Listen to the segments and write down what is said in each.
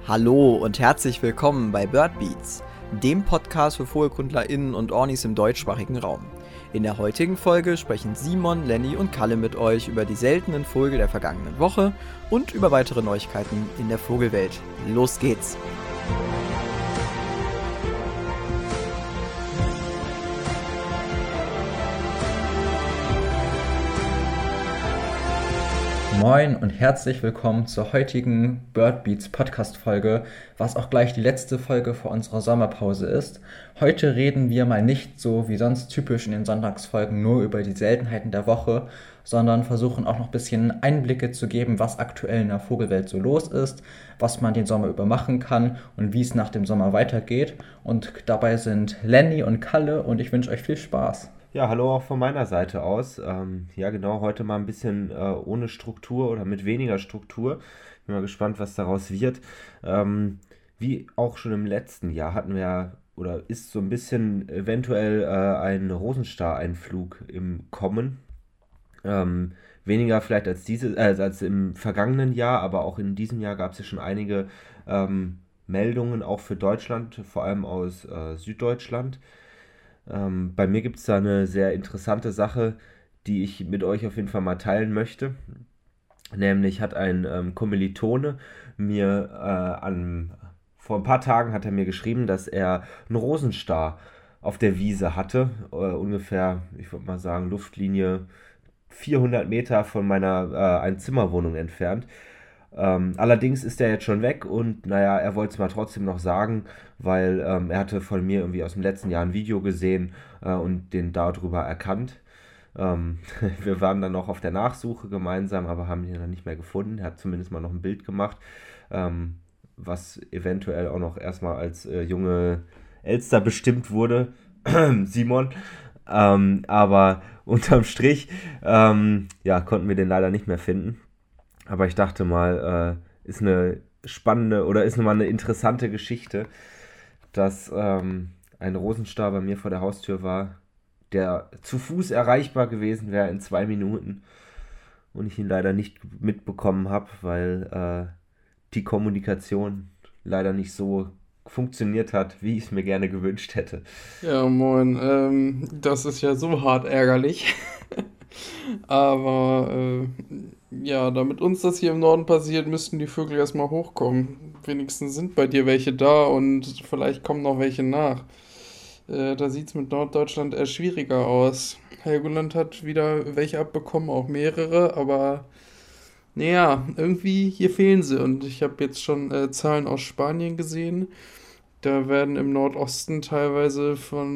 Hallo und herzlich willkommen bei Bird Beats, dem Podcast für VogelkundlerInnen und Ornis im deutschsprachigen Raum. In der heutigen Folge sprechen Simon, Lenny und Kalle mit euch über die seltenen Vögel der vergangenen Woche und über weitere Neuigkeiten in der Vogelwelt. Los geht's! Moin und herzlich willkommen zur heutigen Bird Beats Podcast-Folge, was auch gleich die letzte Folge vor unserer Sommerpause ist. Heute reden wir mal nicht so wie sonst typisch in den Sonntagsfolgen nur über die Seltenheiten der Woche, sondern versuchen auch noch ein bisschen Einblicke zu geben, was aktuell in der Vogelwelt so los ist, was man den Sommer über machen kann und wie es nach dem Sommer weitergeht. Und dabei sind Lenny und Kalle und ich wünsche euch viel Spaß. Ja, hallo auch von meiner Seite aus. Ja, genau, heute mal ein bisschen ohne Struktur oder mit weniger Struktur. Bin mal gespannt, was daraus wird. Wie auch schon im letzten Jahr hatten wir oder ist so ein bisschen eventuell ein Rosenstar-Einflug im Kommen. Weniger vielleicht als im vergangenen Jahr, aber auch in diesem Jahr gab es ja schon einige Meldungen, auch für Deutschland, vor allem aus Süddeutschland. Bei mir gibt es da eine sehr interessante Sache, die ich mit euch auf jeden Fall mal teilen möchte. Nämlich hat ein Kommilitone mir vor ein paar Tagen hat er mir geschrieben, dass er einen Rosenstar auf der Wiese hatte. Ungefähr, ich würde mal sagen, Luftlinie 400 Meter von meiner Einzimmerwohnung entfernt. Allerdings ist er jetzt schon weg und naja, er wollte es mal trotzdem noch sagen, weil er hatte von mir irgendwie aus dem letzten Jahr ein Video gesehen und den darüber erkannt. Wir waren dann noch auf der Nachsuche gemeinsam, aber haben ihn dann nicht mehr gefunden. Er hat zumindest mal noch ein Bild gemacht, was eventuell auch noch erstmal als junge Elster bestimmt wurde, Simon. Aber unterm Strich ja, konnten wir den leider nicht mehr finden. Aber ich dachte mal, ist eine spannende oder ist nochmal eine interessante Geschichte, dass ein Rosenstar bei mir vor der Haustür war, der zu Fuß erreichbar gewesen wäre in 2 Minuten und ich ihn leider nicht mitbekommen habe, weil die Kommunikation leider nicht so funktioniert hat, wie ich es mir gerne gewünscht hätte. Ja, moin. Das ist ja so hart ärgerlich. Aber ja, damit uns das hier im Norden passiert, müssten die Vögel erstmal hochkommen. Wenigstens sind bei dir welche da und vielleicht kommen noch welche nach. Da sieht es mit Norddeutschland eher schwieriger aus. Helgoland hat wieder welche abbekommen, auch mehrere, aber naja, irgendwie hier fehlen sie. Und ich habe jetzt schon Zahlen aus Spanien gesehen. Da werden im Nordosten teilweise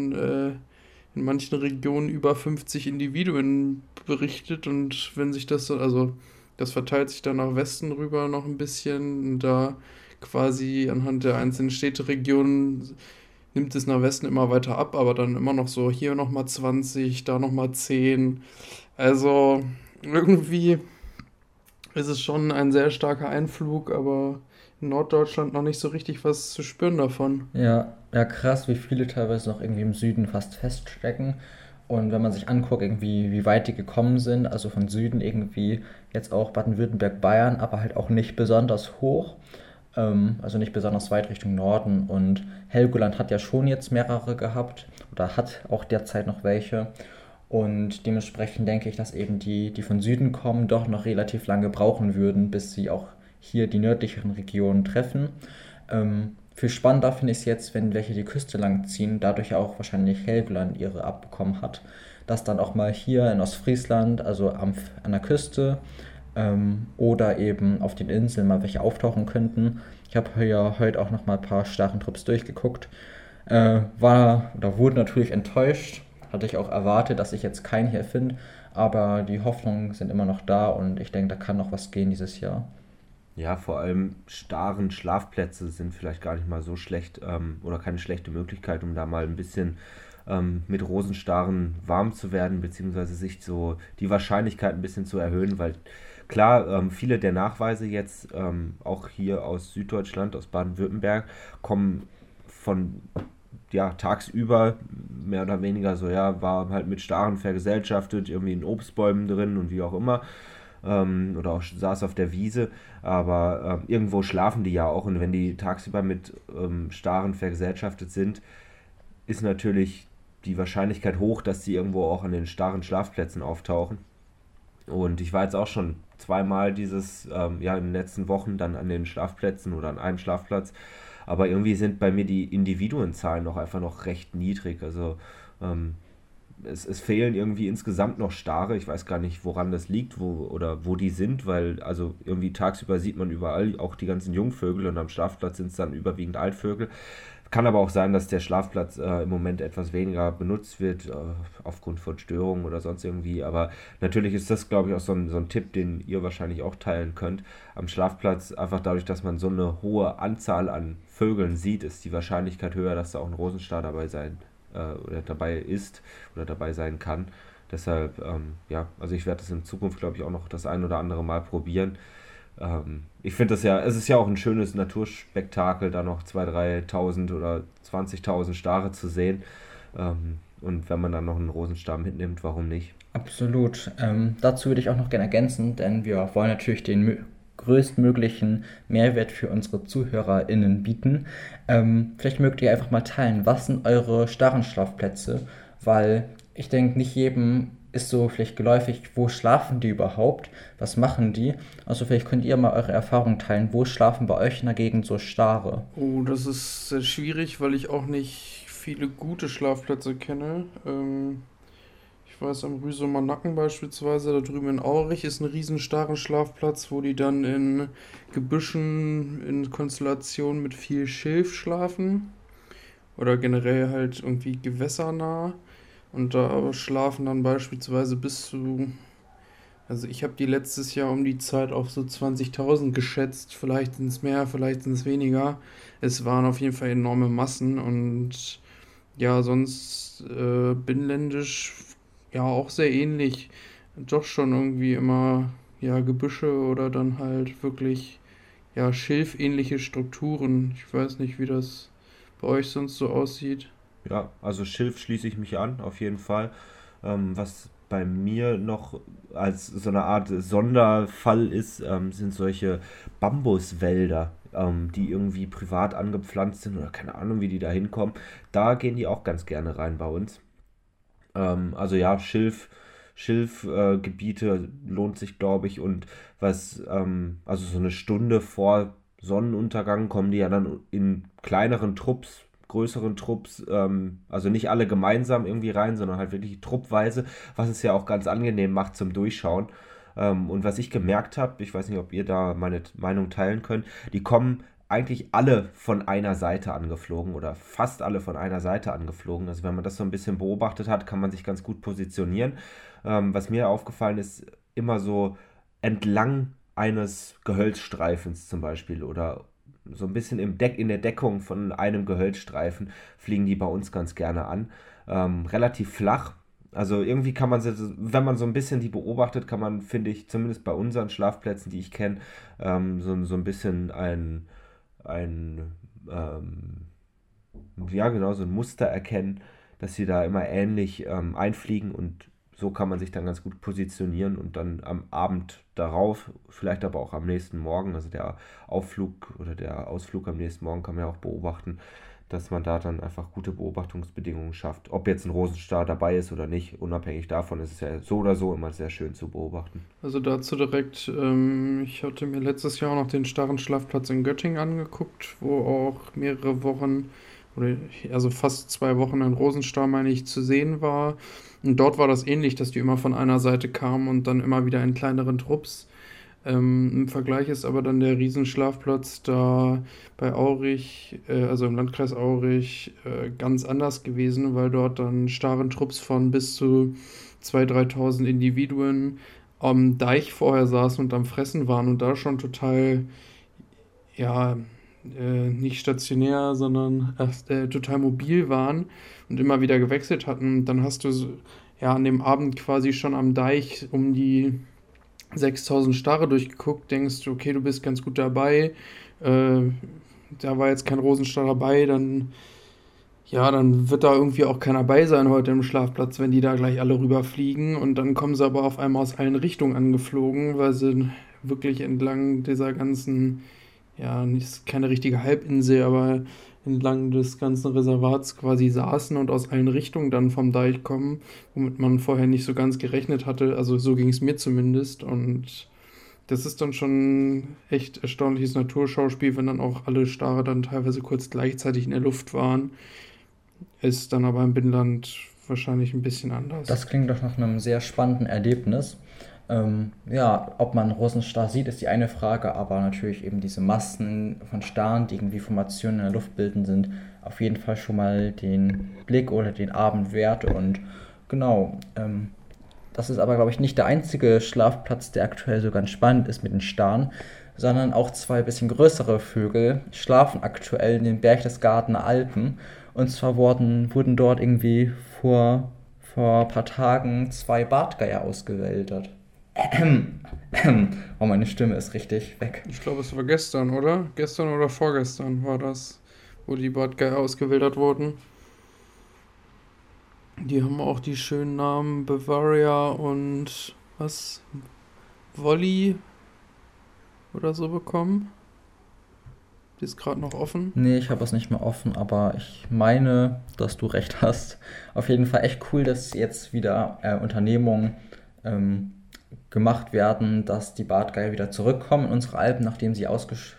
in manchen Regionen über 50 Individuen berichtet und wenn sich das so, also das verteilt sich dann nach Westen rüber noch ein bisschen und da quasi anhand der einzelnen Städteregionen nimmt es nach Westen immer weiter ab, aber dann immer noch so hier nochmal 20, da nochmal 10. Also irgendwie ist es schon ein sehr starker Einflug, aber in Norddeutschland noch nicht so richtig was zu spüren davon. Ja, krass, wie viele teilweise noch irgendwie im Süden fast feststecken. Und wenn man sich anguckt, irgendwie, wie weit die gekommen sind, also von Süden irgendwie jetzt auch Baden-Württemberg, Bayern, aber halt auch nicht besonders hoch, also nicht besonders weit Richtung Norden. Und Helgoland hat ja schon jetzt mehrere gehabt oder hat auch derzeit noch welche. Und dementsprechend denke ich, dass eben die von Süden kommen, doch noch relativ lange brauchen würden, bis sie auch hier die nördlicheren Regionen treffen. Viel spannender finde ich es jetzt, wenn welche die Küste lang ziehen, dadurch auch wahrscheinlich Helgoland ihre abbekommen hat, dass dann auch mal hier in Ostfriesland, also an der Küste oder eben auf den Inseln mal welche auftauchen könnten. Ich habe ja heute auch noch mal ein paar Stachentrupps durchgeguckt. Wurde natürlich enttäuscht, hatte ich auch erwartet, dass ich jetzt keinen hier finde, aber die Hoffnungen sind immer noch da und ich denke, da kann noch was gehen dieses Jahr. Ja, vor allem starren Schlafplätze sind vielleicht gar nicht mal so schlecht oder keine schlechte Möglichkeit, um da mal ein bisschen mit Rosenstarren warm zu werden, beziehungsweise sich so die Wahrscheinlichkeit ein bisschen zu erhöhen, weil klar, viele der Nachweise jetzt, auch hier aus Süddeutschland, aus Baden-Württemberg, kommen von ja, tagsüber mehr oder weniger so, ja, war halt mit Starren vergesellschaftet, irgendwie in Obstbäumen drin und wie auch immer. oder auch saß auf der Wiese, aber irgendwo schlafen die ja auch und wenn die tagsüber mit Staren vergesellschaftet sind, ist natürlich die Wahrscheinlichkeit hoch, dass sie irgendwo auch an den starren Schlafplätzen auftauchen. Und ich war jetzt auch schon zweimal in den letzten Wochen dann an den Schlafplätzen oder an einem Schlafplatz. Aber irgendwie sind bei mir die Individuenzahlen noch einfach noch recht niedrig. Also ähm, es fehlen irgendwie insgesamt noch Stare. Ich weiß gar nicht, woran das liegt, wo die sind, weil also irgendwie tagsüber sieht man überall auch die ganzen Jungvögel und am Schlafplatz sind es dann überwiegend Altvögel. Kann aber auch sein, dass der Schlafplatz im Moment etwas weniger benutzt wird, aufgrund von Störungen oder sonst irgendwie. Aber natürlich ist das, glaube ich, auch so ein Tipp, den ihr wahrscheinlich auch teilen könnt. Am Schlafplatz, einfach dadurch, dass man so eine hohe Anzahl an Vögeln sieht, ist die Wahrscheinlichkeit höher, dass da auch ein Rosenstar dabei sein oder dabei ist oder dabei sein kann. Deshalb, also ich werde das in Zukunft, glaube ich, auch noch das ein oder andere Mal probieren. Ich finde es ist ja auch ein schönes Naturspektakel, da noch 2.000, 3.000 oder 20.000 Stare zu sehen. Und wenn man dann noch einen Rosenstab mitnimmt, warum nicht? Absolut. Dazu würde ich auch noch gerne ergänzen, denn wir wollen natürlich den größtmöglichen Mehrwert für unsere ZuhörerInnen bieten. Vielleicht mögt ihr einfach mal teilen, was sind eure starren Schlafplätze, weil ich denke, nicht jedem ist so vielleicht geläufig, wo schlafen die überhaupt, was machen die? Also vielleicht könnt ihr mal eure Erfahrungen teilen, wo schlafen bei euch in der Gegend so Stare? Oh, das ist sehr schwierig, weil ich auch nicht viele gute Schlafplätze kenne. Ich weiß, am Rüsumer Nacken beispielsweise, da drüben in Aurich ist ein riesen starren Schlafplatz, wo die dann in Gebüschen in Konstellation mit viel Schilf schlafen. Oder generell halt irgendwie gewässernah. Und da schlafen dann beispielsweise also ich habe die letztes Jahr um die Zeit auf so 20.000 geschätzt. Vielleicht sind es mehr, vielleicht sind es weniger. Es waren auf jeden Fall enorme Massen und ja, sonst binnenländisch ja auch sehr ähnlich. Doch schon irgendwie immer ja Gebüsche oder dann halt wirklich ja schilfähnliche Strukturen. Ich weiß nicht, wie das bei euch sonst so aussieht. Ja, also Schilf schließe ich mich an, auf jeden Fall. Was bei mir noch als so eine Art Sonderfall ist, sind solche Bambuswälder, die irgendwie privat angepflanzt sind oder keine Ahnung, wie die da hinkommen. Da gehen die auch ganz gerne rein bei uns. Also ja, Schilfgebiete lohnt sich, glaube ich. Und also so eine Stunde vor Sonnenuntergang kommen die ja dann in kleineren Trupps, größeren Trupps, also nicht alle gemeinsam irgendwie rein, sondern halt wirklich truppweise, was es ja auch ganz angenehm macht zum Durchschauen. Und was ich gemerkt habe, ich weiß nicht, ob ihr da meine Meinung teilen könnt, die kommen eigentlich alle von einer Seite angeflogen oder fast alle von einer Seite angeflogen. Also wenn man das so ein bisschen beobachtet hat, kann man sich ganz gut positionieren. Was mir aufgefallen ist, immer so entlang eines Gehölzstreifens zum Beispiel oder so ein bisschen in der Deckung von einem Gehölzstreifen fliegen die bei uns ganz gerne an. Relativ flach. Also irgendwie kann man, wenn man so ein bisschen die beobachtet, kann man, finde ich, zumindest bei unseren Schlafplätzen, die ich kenne, so ein bisschen ein ja genau, so ein Muster erkennen, dass sie da immer ähnlich einfliegen und so kann man sich dann ganz gut positionieren und dann am Abend darauf, vielleicht aber auch am nächsten Morgen, also der Aufflug oder der Ausflug am nächsten Morgen kann man ja auch beobachten, dass man da dann einfach gute Beobachtungsbedingungen schafft. Ob jetzt ein Rosenstar dabei ist oder nicht, unabhängig davon ist es ja so oder so immer sehr schön zu beobachten. Also dazu direkt, ich hatte mir letztes Jahr auch noch den starren Schlafplatz in Göttingen angeguckt, wo auch mehrere Wochen oder also fast 2 Wochen ein Rosenstar, meine ich, zu sehen war. Und dort war das ähnlich, dass die immer von einer Seite kamen und dann immer wieder in kleineren Trupps. Im Vergleich ist aber dann der Riesenschlafplatz da bei Aurich, also im Landkreis Aurich, ganz anders gewesen, weil dort dann starren Trupps von bis zu 2.000, 3.000 Individuen am Deich vorher saßen und am Fressen waren und da schon total, ja, nicht stationär, sondern total mobil waren und immer wieder gewechselt hatten. Und dann hast du ja an dem Abend quasi schon am Deich um die 6.000 Stare durchgeguckt, denkst du, okay, du bist ganz gut dabei. Da war jetzt kein Rosenstar dabei, dann Ja, dann wird da irgendwie auch keiner bei sein heute im Schlafplatz, wenn die da gleich alle rüberfliegen. Und dann kommen sie aber auf einmal aus allen Richtungen angeflogen, weil sie wirklich entlang dieser ganzen, ja, nicht keine richtige Halbinsel, aber entlang des ganzen Reservats quasi saßen und aus allen Richtungen dann vom Deich kommen, womit man vorher nicht so ganz gerechnet hatte. Also so ging es mir zumindest. Und das ist dann schon echt erstaunliches Naturschauspiel, wenn dann auch alle Stare dann teilweise kurz gleichzeitig in der Luft waren. Ist dann aber im Binnenland wahrscheinlich ein bisschen anders. Das klingt doch nach einem sehr spannenden Erlebnis. Ja, ob man Rosenstar sieht, ist die eine Frage, aber natürlich eben diese Massen von Starren, die irgendwie Formationen in der Luft bilden, sind auf jeden Fall schon mal den Blick oder den Abend wert. Und genau, das ist aber, glaube ich, nicht der einzige Schlafplatz, der aktuell so ganz spannend ist mit den Starren, sondern auch zwei bisschen größere Vögel schlafen aktuell in den Berchtesgadener Alpen. Und zwar wurden dort irgendwie vor ein paar Tagen zwei Bartgeier ausgewildert. Oh, meine Stimme ist richtig weg. Ich glaube, es war gestern, oder? Gestern oder vorgestern war das, wo die Bartgeier ausgewildert wurden. Die haben auch die schönen Namen Bavaria und was? Wolli oder so bekommen. Die ist gerade noch offen. Nee, ich habe es nicht mehr offen, aber ich meine, dass du recht hast. Auf jeden Fall echt cool, dass jetzt wieder Unternehmungen gemacht werden, dass die Bartgeier wieder zurückkommen in unsere Alpen, nachdem sie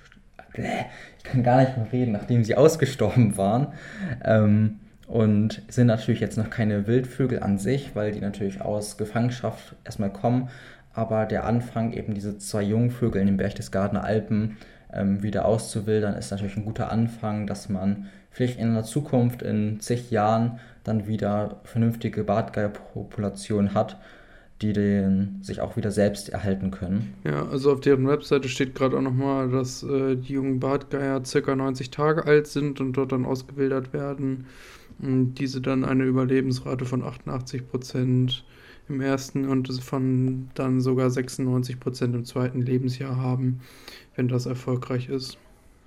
nachdem sie ausgestorben waren. Und sind natürlich jetzt noch keine Wildvögel an sich, weil die natürlich aus Gefangenschaft erstmal kommen. Aber der Anfang, eben diese zwei Jungvögel in den Berchtesgadener Alpen wieder auszuwildern, ist natürlich ein guter Anfang, dass man vielleicht in der Zukunft in zig Jahren dann wieder vernünftige Bartgeierpopulationen hat, die sich auch wieder selbst erhalten können. Ja, also auf deren Webseite steht gerade auch nochmal, dass die jungen Bartgeier ca. 90 Tage alt sind und dort dann ausgewildert werden. Und diese dann eine Überlebensrate von 88% im ersten und von dann sogar 96% im zweiten Lebensjahr haben, wenn das erfolgreich ist.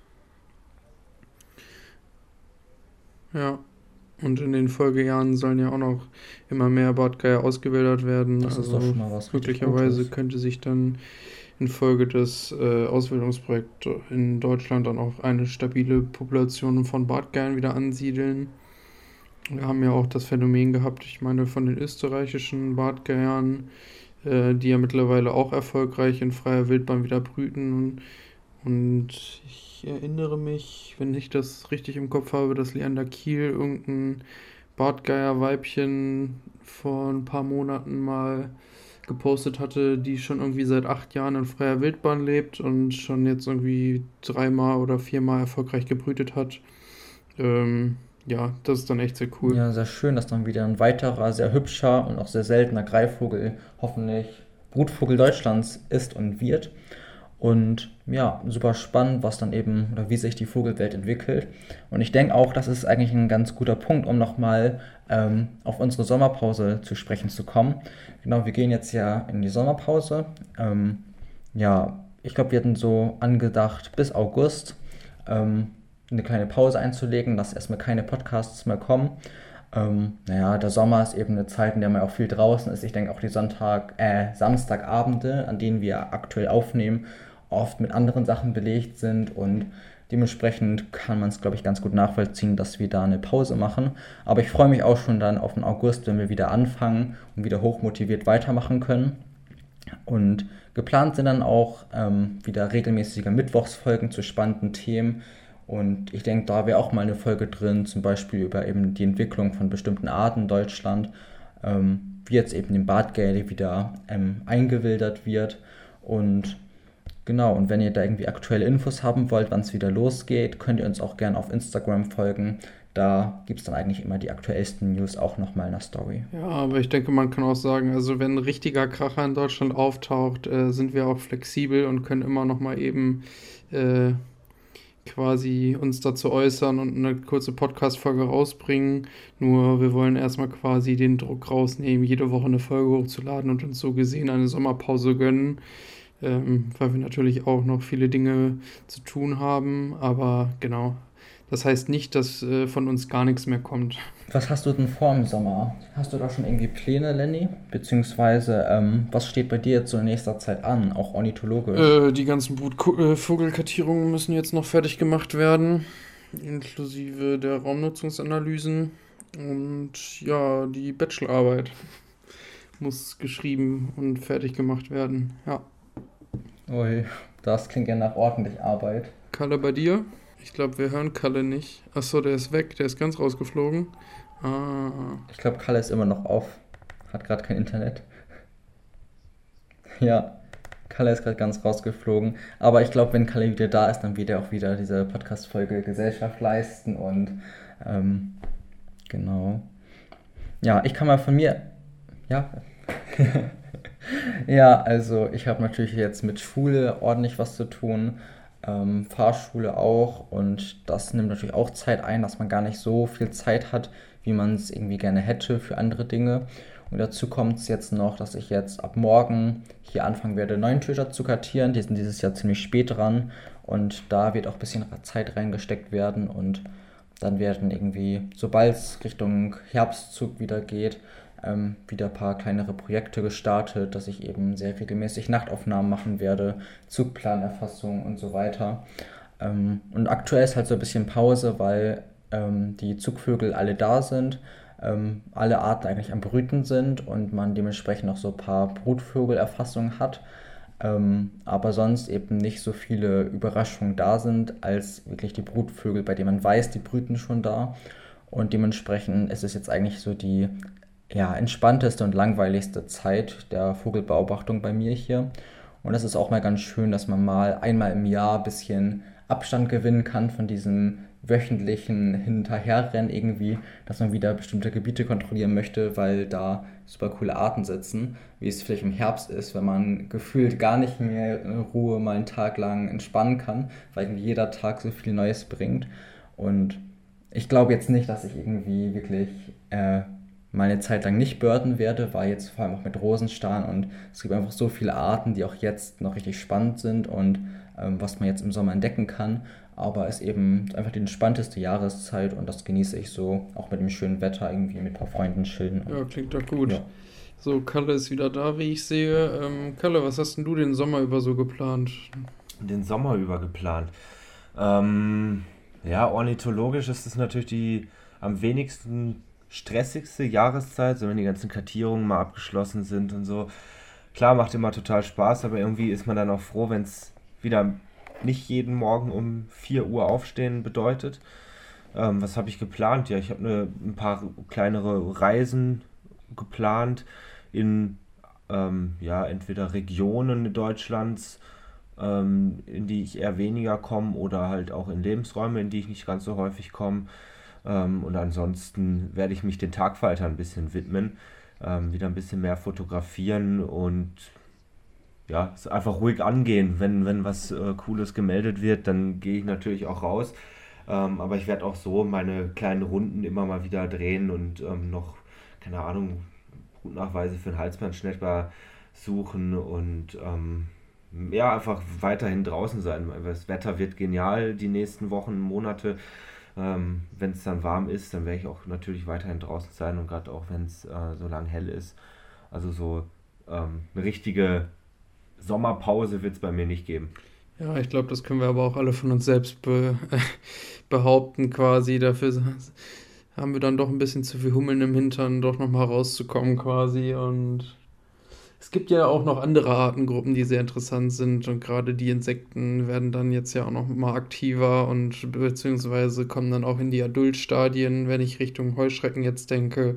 Ja, und in den Folgejahren sollen ja auch noch immer mehr Bartgeier ausgewildert werden. Das ist doch schon mal was richtig möglicherweise Gutes. könnte sich dann infolge des Auswilderungsprojekts in Deutschland dann auch eine stabile Population von Bartgeiern wieder ansiedeln. Wir haben ja auch das Phänomen gehabt, ich meine, von den österreichischen Bartgeiern, die ja mittlerweile auch erfolgreich in freier Wildbahn wieder brüten. Und ich erinnere mich, wenn ich das richtig im Kopf habe, dass Leander Kiel irgendein Bartgeier-Weibchen vor ein paar Monaten mal gepostet hatte, die schon irgendwie seit 8 Jahren in freier Wildbahn lebt und schon jetzt irgendwie 3-mal oder 4-mal erfolgreich gebrütet hat. Ja, das ist dann echt sehr cool. Ja, sehr schön, dass dann wieder ein weiterer, sehr hübscher und auch sehr seltener Greifvogel hoffentlich Brutvogel Deutschlands ist und wird. Und ja, super spannend, was dann eben, oder wie sich die Vogelwelt entwickelt. Und ich denke auch, das ist eigentlich ein ganz guter Punkt, um nochmal auf unsere Sommerpause zu sprechen zu kommen. Genau, wir gehen jetzt ja in die Sommerpause. Ja, ich glaube, wir hatten so angedacht, bis August eine kleine Pause einzulegen, dass erstmal keine Podcasts mehr kommen. Naja, der Sommer ist eben eine Zeit, in der man auch viel draußen ist. Ich denke auch die Samstagabende, an denen wir aktuell aufnehmen, oft mit anderen Sachen belegt sind und dementsprechend kann man es, glaube ich, ganz gut nachvollziehen, dass wir da eine Pause machen. Aber ich freue mich auch schon dann auf den August, wenn wir wieder anfangen und wieder hochmotiviert weitermachen können. Und geplant sind dann auch wieder regelmäßige Mittwochsfolgen zu spannenden Themen. Und ich denke, da wäre auch mal eine Folge drin, zum Beispiel über eben die Entwicklung von bestimmten Arten in Deutschland, wie jetzt eben den Bartgeier wieder eingewildert wird. Und genau, und wenn ihr da irgendwie aktuelle Infos haben wollt, wann es wieder losgeht, könnt ihr uns auch gerne auf Instagram folgen. Da gibt es dann eigentlich immer die aktuellsten News auch nochmal in der Story. Ja, aber ich denke, man kann auch sagen, also wenn ein richtiger Kracher in Deutschland auftaucht, sind wir auch flexibel und können immer nochmal eben quasi uns dazu äußern und eine kurze Podcast-Folge rausbringen. Nur wir wollen erstmal quasi den Druck rausnehmen, jede Woche eine Folge hochzuladen und uns so gesehen eine Sommerpause gönnen, weil wir natürlich auch noch viele Dinge zu tun haben. Aber genau, Das heißt nicht, dass von uns gar nichts mehr kommt. Was hast du denn vor im Sommer? Hast du da schon irgendwie Pläne, Lenny? Beziehungsweise, was steht bei dir jetzt so in nächster Zeit an, auch ornithologisch? Die ganzen Vogelkartierungen müssen jetzt noch fertig gemacht werden, inklusive der Raumnutzungsanalysen. Und ja, die Bachelorarbeit muss geschrieben und fertig gemacht werden. Ja. Ui, das klingt ja nach ordentlich Arbeit. Kalle, bei dir? Ich glaube, wir hören Kalle nicht. Achso, der ist weg, der ist ganz rausgeflogen. Ah. Ich glaube, Kalle ist immer noch auf, hat gerade kein Internet. Ja, Kalle ist gerade ganz rausgeflogen. Aber ich glaube, wenn Kalle wieder da ist, dann wird er auch wieder diese Podcast-Folge Gesellschaft leisten und genau. Ja, ich kann mal von mir. Ja. Ja, also ich habe natürlich jetzt mit Schule ordentlich was zu tun. Fahrschule auch, und das nimmt natürlich auch Zeit ein, dass man gar nicht so viel Zeit hat, wie man es irgendwie gerne hätte für andere Dinge. Und dazu kommt es jetzt noch, dass ich jetzt ab morgen hier anfangen werde, Neuntöter zu kartieren. Die sind dieses Jahr ziemlich spät dran und da wird auch ein bisschen Zeit reingesteckt werden, und dann werden irgendwie, sobald es Richtung Herbstzug wieder geht, wieder ein paar kleinere Projekte gestartet, dass ich eben sehr regelmäßig Nachtaufnahmen machen werde, Zugplanerfassung und so weiter. Und aktuell ist halt so ein bisschen Pause, weil die Zugvögel alle da sind, alle Arten eigentlich am Brüten sind und man dementsprechend noch so ein paar Brutvögelerfassungen hat. Aber sonst eben nicht so viele Überraschungen da sind, als wirklich die Brutvögel, bei denen man weiß, die brüten schon da. Und dementsprechend ist es jetzt eigentlich so die entspannteste und langweiligste Zeit der Vogelbeobachtung bei mir hier. Und das ist auch mal ganz schön, dass man mal einmal im Jahr ein bisschen Abstand gewinnen kann von diesem wöchentlichen Hinterherrennen irgendwie, dass man wieder bestimmte Gebiete kontrollieren möchte, weil da super coole Arten sitzen, wie es vielleicht im Herbst ist, wenn man gefühlt gar nicht mehr in Ruhe mal einen Tag lang entspannen kann, weil jeder Tag so viel Neues bringt. Und ich glaube jetzt nicht, dass ich irgendwie wirklich mal eine Zeit lang nicht birden werde, weil jetzt vor allem auch mit Rosenstarn, und es gibt einfach so viele Arten, die auch jetzt noch richtig spannend sind und was man jetzt im Sommer entdecken kann. Aber es ist eben einfach die entspannteste Jahreszeit und das genieße ich so, auch mit dem schönen Wetter irgendwie mit ein paar Freunden chillen. Ja, klingt doch gut. Ja. So, Kalle ist wieder da, wie ich sehe. Kalle, was hast denn du den Sommer über so geplant? Den Sommer über geplant. Ornithologisch ist es natürlich die am wenigsten stressigste Jahreszeit, so wenn die ganzen Kartierungen mal abgeschlossen sind und so. Klar, macht immer total Spaß, aber irgendwie ist man dann auch froh, wenn es wieder nicht jeden Morgen um 4 Uhr aufstehen bedeutet. Was habe ich geplant? Ja, ich habe ein paar kleinere Reisen geplant in entweder Regionen Deutschlands, in die ich eher weniger komme, oder halt auch in Lebensräume, in die ich nicht ganz so häufig komme. Und ansonsten werde ich mich den Tagfaltern ein bisschen widmen, wieder ein bisschen mehr fotografieren und ja, es einfach ruhig angehen. Wenn was Cooles gemeldet wird, dann gehe ich natürlich auch raus. Aber ich werde auch so meine kleinen Runden immer mal wieder drehen und noch, keine Ahnung, Brutnachweise für den Halsbandschnäpper suchen und einfach weiterhin draußen sein. Das Wetter wird genial die nächsten Wochen, Monate. Wenn es dann warm ist, dann werde ich auch natürlich weiterhin draußen sein, und gerade auch wenn es so lang hell ist. Also so eine richtige Sommerpause wird es bei mir nicht geben. Ja, ich glaube, das können wir aber auch alle von uns selbst behaupten quasi. Dafür haben wir dann doch ein bisschen zu viel Hummeln im Hintern, doch nochmal rauszukommen quasi. Und es gibt ja auch noch andere Artengruppen, die sehr interessant sind, und gerade die Insekten werden dann jetzt ja auch noch mal aktiver und beziehungsweise kommen dann auch in die Adultstadien, wenn ich Richtung Heuschrecken jetzt denke.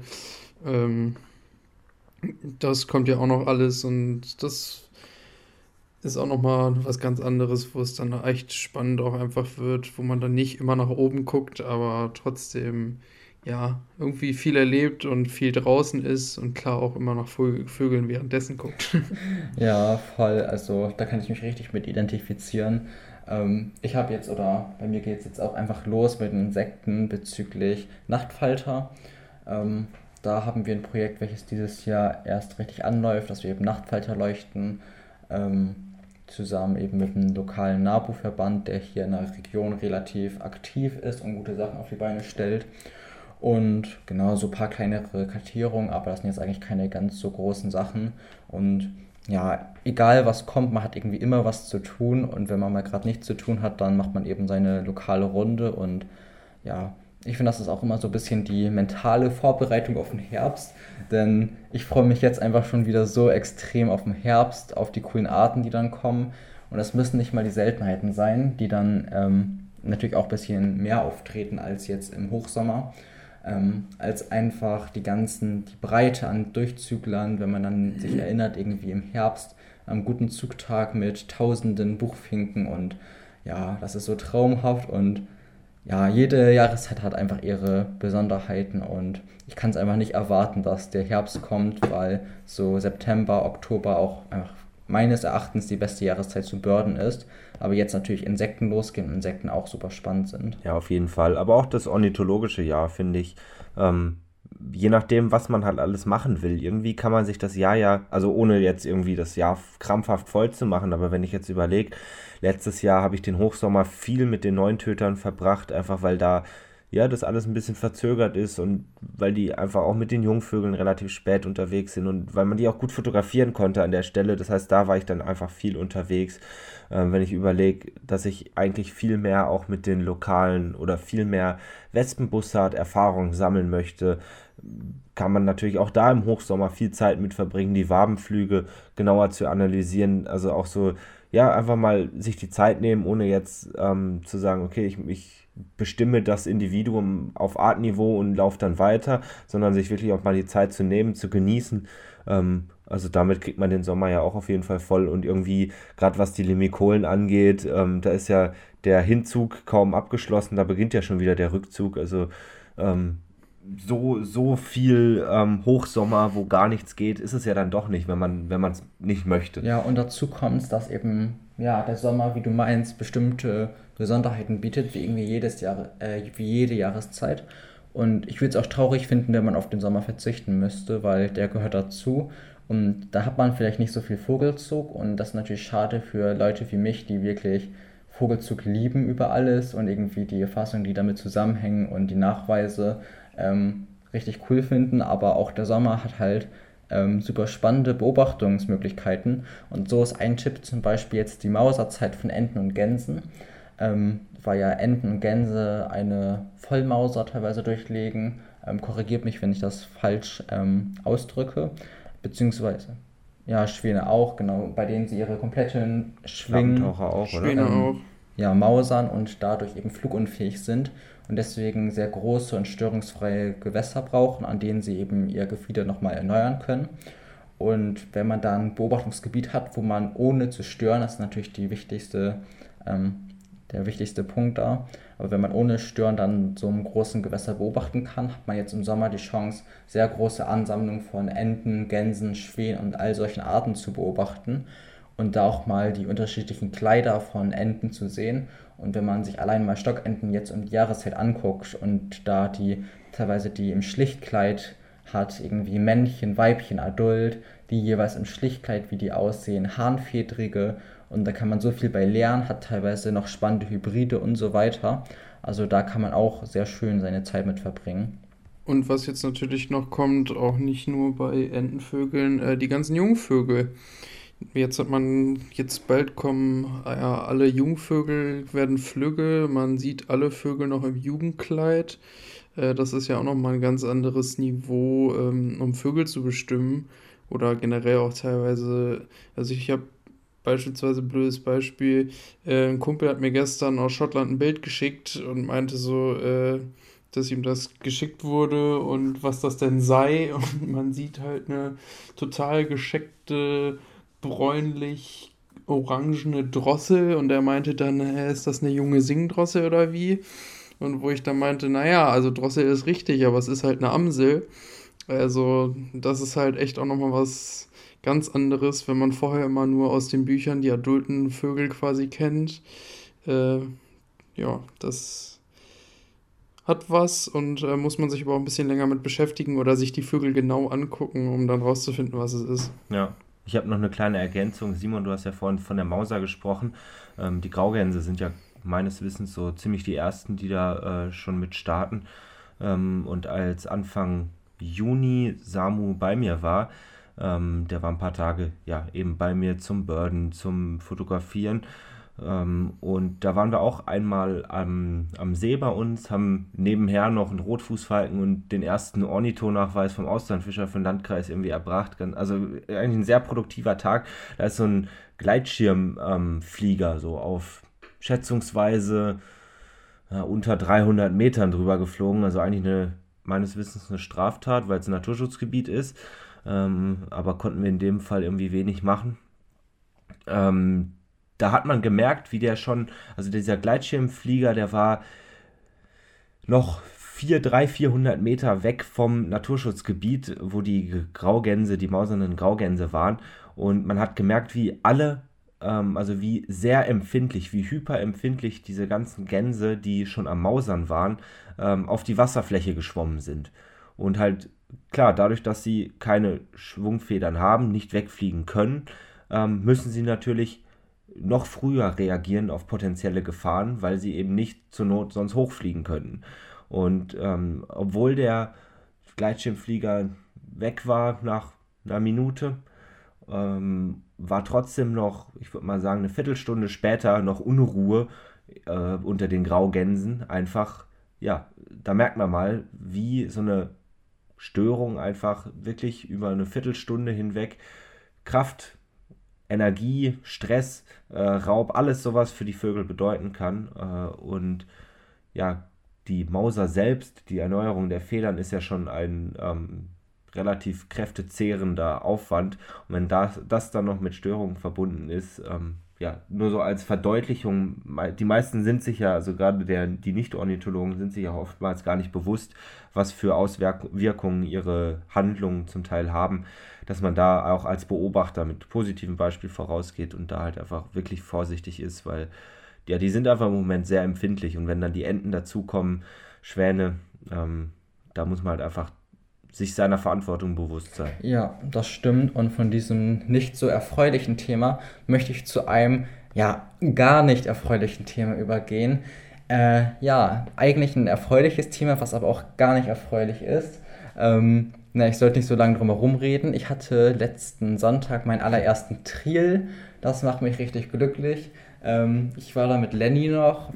Das kommt ja auch noch alles, und das ist auch noch mal was ganz anderes, wo es dann echt spannend auch einfach wird, wo man dann nicht immer nach oben guckt, aber trotzdem ja irgendwie viel erlebt und viel draußen ist und klar auch immer nach Vögeln währenddessen guckt. Ja, voll. Also da kann ich mich richtig mit identifizieren. Ich habe jetzt, oder bei mir geht es jetzt auch einfach los mit den Insekten bezüglich Nachtfalter. Da haben wir ein Projekt, welches dieses Jahr erst richtig anläuft, dass wir eben Nachtfalter leuchten. zusammen eben mit dem lokalen NABU-Verband, der hier in der Region relativ aktiv ist und gute Sachen auf die Beine stellt. Und genau, so ein paar kleinere Kartierungen, aber das sind jetzt eigentlich keine ganz so großen Sachen. Und ja, egal was kommt, man hat irgendwie immer was zu tun. Und wenn man mal gerade nichts zu tun hat, dann macht man eben seine lokale Runde. Und ja, ich finde, das ist auch immer so ein bisschen die mentale Vorbereitung auf den Herbst. Denn ich freue mich jetzt einfach schon wieder so extrem auf den Herbst, auf die coolen Arten, die dann kommen. Und das müssen nicht mal die Seltenheiten sein, die dann natürlich auch ein bisschen mehr auftreten als jetzt im Hochsommer. Als einfach die Breite an Durchzüglern, wenn man dann sich erinnert, irgendwie im Herbst am guten Zugtag mit tausenden Buchfinken und ja, das ist so traumhaft und ja, jede Jahreszeit hat einfach ihre Besonderheiten und ich kann es einfach nicht erwarten, dass der Herbst kommt, weil so September, Oktober auch einfach meines Erachtens die beste Jahreszeit zu birden ist. Aber jetzt natürlich Insekten losgehen und Insekten auch super spannend sind. Ja, auf jeden Fall. Aber auch das ornithologische Jahr, finde ich, je nachdem, was man halt alles machen will, irgendwie kann man sich das Jahr ja, also ohne jetzt irgendwie das Jahr krampfhaft voll zu machen, aber wenn ich jetzt überlege, letztes Jahr habe ich den Hochsommer viel mit den Neuntötern verbracht, einfach weil da ja das alles ein bisschen verzögert ist und weil die einfach auch mit den Jungvögeln relativ spät unterwegs sind und weil man die auch gut fotografieren konnte an der Stelle. Das heißt, da war ich dann einfach viel unterwegs. Wenn ich überlege, dass ich eigentlich viel mehr auch mit den lokalen oder viel mehr Wespenbussard-Erfahrungen sammeln möchte, kann man natürlich auch da im Hochsommer viel Zeit mit verbringen, die Wabenflüge genauer zu analysieren. Also auch so, ja, einfach mal sich die Zeit nehmen, ohne jetzt zu sagen, okay, ich bestimme das Individuum auf Artniveau und laufe dann weiter, sondern sich wirklich auch mal die Zeit zu nehmen, zu genießen. Also damit kriegt man den Sommer ja auch auf jeden Fall voll und irgendwie, gerade was die Limikolen angeht, da ist ja der Hinzug kaum abgeschlossen, da beginnt ja schon wieder der Rückzug, also so viel Hochsommer, wo gar nichts geht, ist es ja dann doch nicht, wenn man es nicht möchte. Ja, und dazu kommt, dass eben ja, der Sommer, wie du meinst, bestimmte Besonderheiten bietet, wie irgendwie wie jede Jahreszeit. Und ich würde es auch traurig finden, wenn man auf den Sommer verzichten müsste, weil der gehört dazu. Und da hat man vielleicht nicht so viel Vogelzug und das ist natürlich schade für Leute wie mich, die wirklich Vogelzug lieben über alles und irgendwie die Erfassungen, die damit zusammenhängen und die Nachweise richtig cool finden. Aber auch der Sommer hat halt super spannende Beobachtungsmöglichkeiten. Und so ist ein Tipp zum Beispiel jetzt die Mauserzeit von Enten und Gänsen. Weil ja Enten und Gänse eine Vollmauser teilweise durchlegen. Korrigiert mich, wenn ich das falsch ausdrücke. Beziehungsweise, ja, Schwäne auch, genau, bei denen sie ihre kompletten Flammtaucher auch, oder? Schwäne auch. Ja, mausern und dadurch eben flugunfähig sind und deswegen sehr große und störungsfreie Gewässer brauchen, an denen sie eben ihr Gefieder nochmal erneuern können. Und wenn man da ein Beobachtungsgebiet hat, wo man ohne zu stören, das ist natürlich der wichtigste Punkt da, aber wenn man ohne Stören dann so einen großen Gewässer beobachten kann, hat man jetzt im Sommer die Chance, sehr große Ansammlungen von Enten, Gänsen, Schwänen und all solchen Arten zu beobachten und da auch mal die unterschiedlichen Kleider von Enten zu sehen. Und wenn man sich allein mal Stockenten jetzt um die Jahreszeit anguckt und da teilweise die im Schlichtkleid hat, irgendwie Männchen, Weibchen, Adult, die jeweils im Schlichtkleid, wie die aussehen, Hahnfedrige und da kann man so viel bei lernen, hat teilweise noch spannende Hybride und so weiter. Also da kann man auch sehr schön seine Zeit mit verbringen. Und was jetzt natürlich noch kommt, auch nicht nur bei Entenvögeln, die ganzen Jungvögel. Jetzt bald kommen alle Jungvögel werden Flügge, man sieht alle Vögel noch im Jugendkleid. Das ist ja auch nochmal ein ganz anderes Niveau, um Vögel zu bestimmen. Oder generell auch teilweise, also ich habe beispielsweise, blödes Beispiel, ein Kumpel hat mir gestern aus Schottland ein Bild geschickt und meinte so, dass ihm das geschickt wurde und was das denn sei. Und man sieht halt eine total gescheckte, bräunlich-orangene Drossel und er meinte dann, ist das eine junge Singdrossel oder wie? Und wo ich dann meinte, naja, also Drossel ist richtig, aber es ist halt eine Amsel. Also das ist halt echt auch nochmal was ganz anderes, wenn man vorher immer nur aus den Büchern die adulten Vögel quasi kennt. Ja, das hat was und muss man sich aber auch ein bisschen länger mit beschäftigen oder sich die Vögel genau angucken, um dann rauszufinden, was es ist. Ja, Ich habe noch eine kleine Ergänzung. Simon, du hast ja vorhin von der Mauser gesprochen. Die Graugänse sind ja meines Wissens so ziemlich die ersten, die da schon mit starten. Und als Anfang Juni Samu bei mir war, der war ein paar Tage ja eben bei mir zum Birden, zum Fotografieren. Und da waren wir auch einmal am See bei uns, haben nebenher noch einen Rotfußfalken und den ersten Ornitho-Nachweis vom Austernfischer für den Landkreis irgendwie erbracht. Also eigentlich ein sehr produktiver Tag. Da ist so ein Gleitschirmflieger so auf schätzungsweise unter 300 Metern drüber geflogen. Also eigentlich meines Wissens eine Straftat, weil es ein Naturschutzgebiet ist. Aber konnten wir in dem Fall irgendwie wenig machen. Da hat man gemerkt, wie der schon, also dieser Gleitschirmflieger, der war noch 400 Meter weg vom Naturschutzgebiet, wo die Graugänse, die mausernden Graugänse waren. Und man hat gemerkt, wie also wie sehr empfindlich, wie hyperempfindlich diese ganzen Gänse, die schon am Mausern waren, auf die Wasserfläche geschwommen sind. Und halt, klar, dadurch, dass sie keine Schwungfedern haben, nicht wegfliegen können, müssen sie natürlich noch früher reagieren auf potenzielle Gefahren, weil sie eben nicht zur Not sonst hochfliegen könnten. Und obwohl der Gleitschirmflieger weg war nach einer Minute, war trotzdem noch, ich würde mal sagen, eine Viertelstunde später noch Unruhe unter den Graugänsen. Einfach, ja, da merkt man mal, wie so eine Störung einfach wirklich über eine Viertelstunde hinweg Kraft, Energie, Stress, Raub, alles sowas für die Vögel bedeuten kann. Und ja, die Mauser selbst, die Erneuerung der Federn ist ja schon ein relativ kräftezehrender Aufwand. Und wenn das dann noch mit Störungen verbunden ist, ja, nur so als Verdeutlichung, die meisten sind sich ja, also gerade die Nicht-Ornithologen sind sich ja oftmals gar nicht bewusst, was für Auswirkungen ihre Handlungen zum Teil haben, dass man da auch als Beobachter mit positivem Beispiel vorausgeht und da halt einfach wirklich vorsichtig ist, weil ja, die sind einfach im Moment sehr empfindlich und wenn dann die Enten dazukommen, Schwäne, da muss man halt einfach sich seiner Verantwortung bewusst sein. Ja, das stimmt. Und von diesem nicht so erfreulichen Thema möchte ich zu einem, ja, gar nicht erfreulichen Thema übergehen. Ja, eigentlich ein erfreuliches Thema, was aber auch gar nicht erfreulich ist. Ich sollte nicht so lange drum herum reden. Ich hatte letzten Sonntag meinen allerersten Triel. Das macht mich richtig glücklich. Ich war da mit Lenny noch.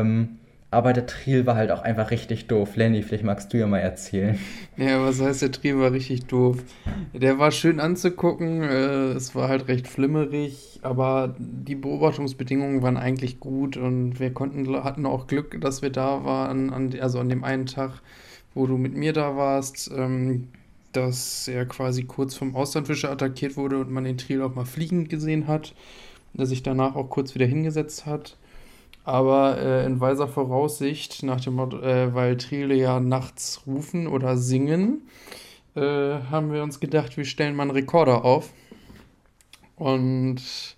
Aber der Triel war halt auch einfach richtig doof. Lenny, vielleicht magst du ja mal erzählen. Ja, was heißt, der Triel war richtig doof? Der war schön anzugucken, es war halt recht flimmerig, aber die Beobachtungsbedingungen waren eigentlich gut und wir hatten auch Glück, dass wir da waren, also an dem einen Tag, wo du mit mir da warst, dass er quasi kurz vom Austernfischer attackiert wurde und man den Triel auch mal fliegend gesehen hat, der sich danach auch kurz wieder hingesetzt hat. Aber in weiser Voraussicht, nach dem Motto, weil Triele ja nachts rufen oder singen, haben wir uns gedacht, wir stellen mal einen Rekorder auf. Und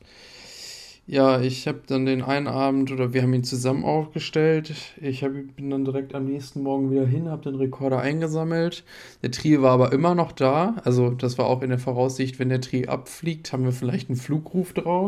ja, ich habe dann den einen Abend, oder wir haben ihn zusammen aufgestellt. Bin dann direkt am nächsten Morgen wieder hin, habe den Rekorder eingesammelt. Der Triel war aber immer noch da. Also das war auch in der Voraussicht, wenn der Triel abfliegt, haben wir vielleicht einen Flugruf drauf.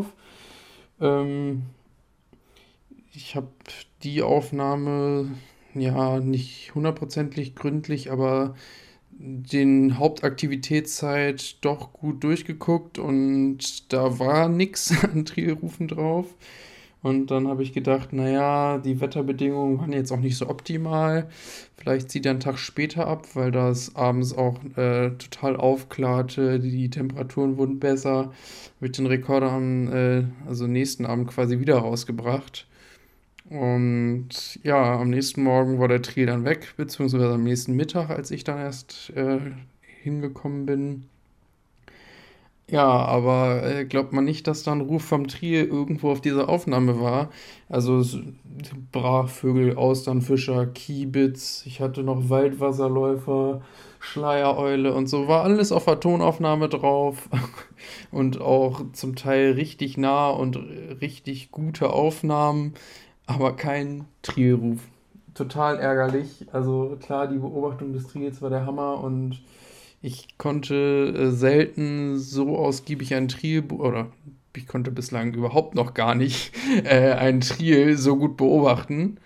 Ich habe die Aufnahme, ja, nicht hundertprozentig gründlich, aber den Hauptaktivitätszeit doch gut durchgeguckt und da war nix an Trilrufen drauf. Und dann habe ich gedacht, naja, die Wetterbedingungen waren jetzt auch nicht so optimal. Vielleicht zieht er einen Tag später ab, weil das abends auch total aufklarte, die Temperaturen wurden besser. Habe ich den Rekorder also nächsten Abend quasi wieder rausgebracht. Und ja, am nächsten Morgen war der Triel dann weg, beziehungsweise am nächsten Mittag, als ich dann erst hingekommen bin. Ja, aber glaubt man nicht, dass da ein Ruf vom Triel irgendwo auf dieser Aufnahme war? Also Brachvögel, Austernfischer, Kiebitz, ich hatte noch Waldwasserläufer, Schleiereule und so, war alles auf der Tonaufnahme drauf und auch zum Teil richtig nah und richtig gute Aufnahmen, aber kein Trilruf. Total ärgerlich. Also klar, die Beobachtung des Triels war der Hammer und Ich konnte selten so ausgiebig ein Triel, oder ich konnte bislang überhaupt noch gar nicht ein Triel so gut beobachten.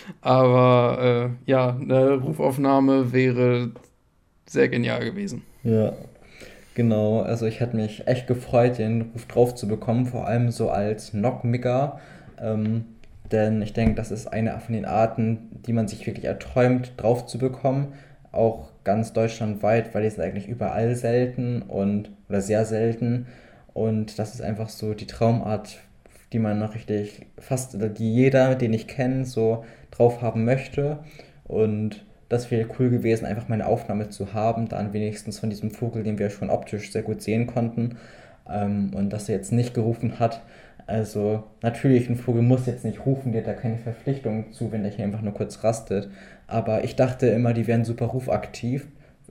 Aber ja, eine Rufaufnahme wäre sehr genial gewesen. Ja, genau. Also ich hätte mich echt gefreut, den Ruf drauf zu bekommen, vor allem so als Knockmigger. Ähm, denn ich denke, das ist eine von den Arten, die man sich wirklich erträumt, drauf zu bekommen. Auch ganz deutschlandweit, weil die sind eigentlich überall selten oder sehr selten. Und das ist einfach so die Traumart, die man noch richtig fast, oder die jeder, den ich kenne, so drauf haben möchte. Und das wäre cool gewesen, einfach mal eine Aufnahme zu haben, dann wenigstens von diesem Vogel, den wir schon optisch sehr gut sehen konnten. Und dass er jetzt nicht gerufen hat. Also natürlich, ein Vogel muss jetzt nicht rufen, der hat da keine Verpflichtung zu, wenn der hier einfach nur kurz rastet. Aber ich dachte immer, die wären super rufaktiv.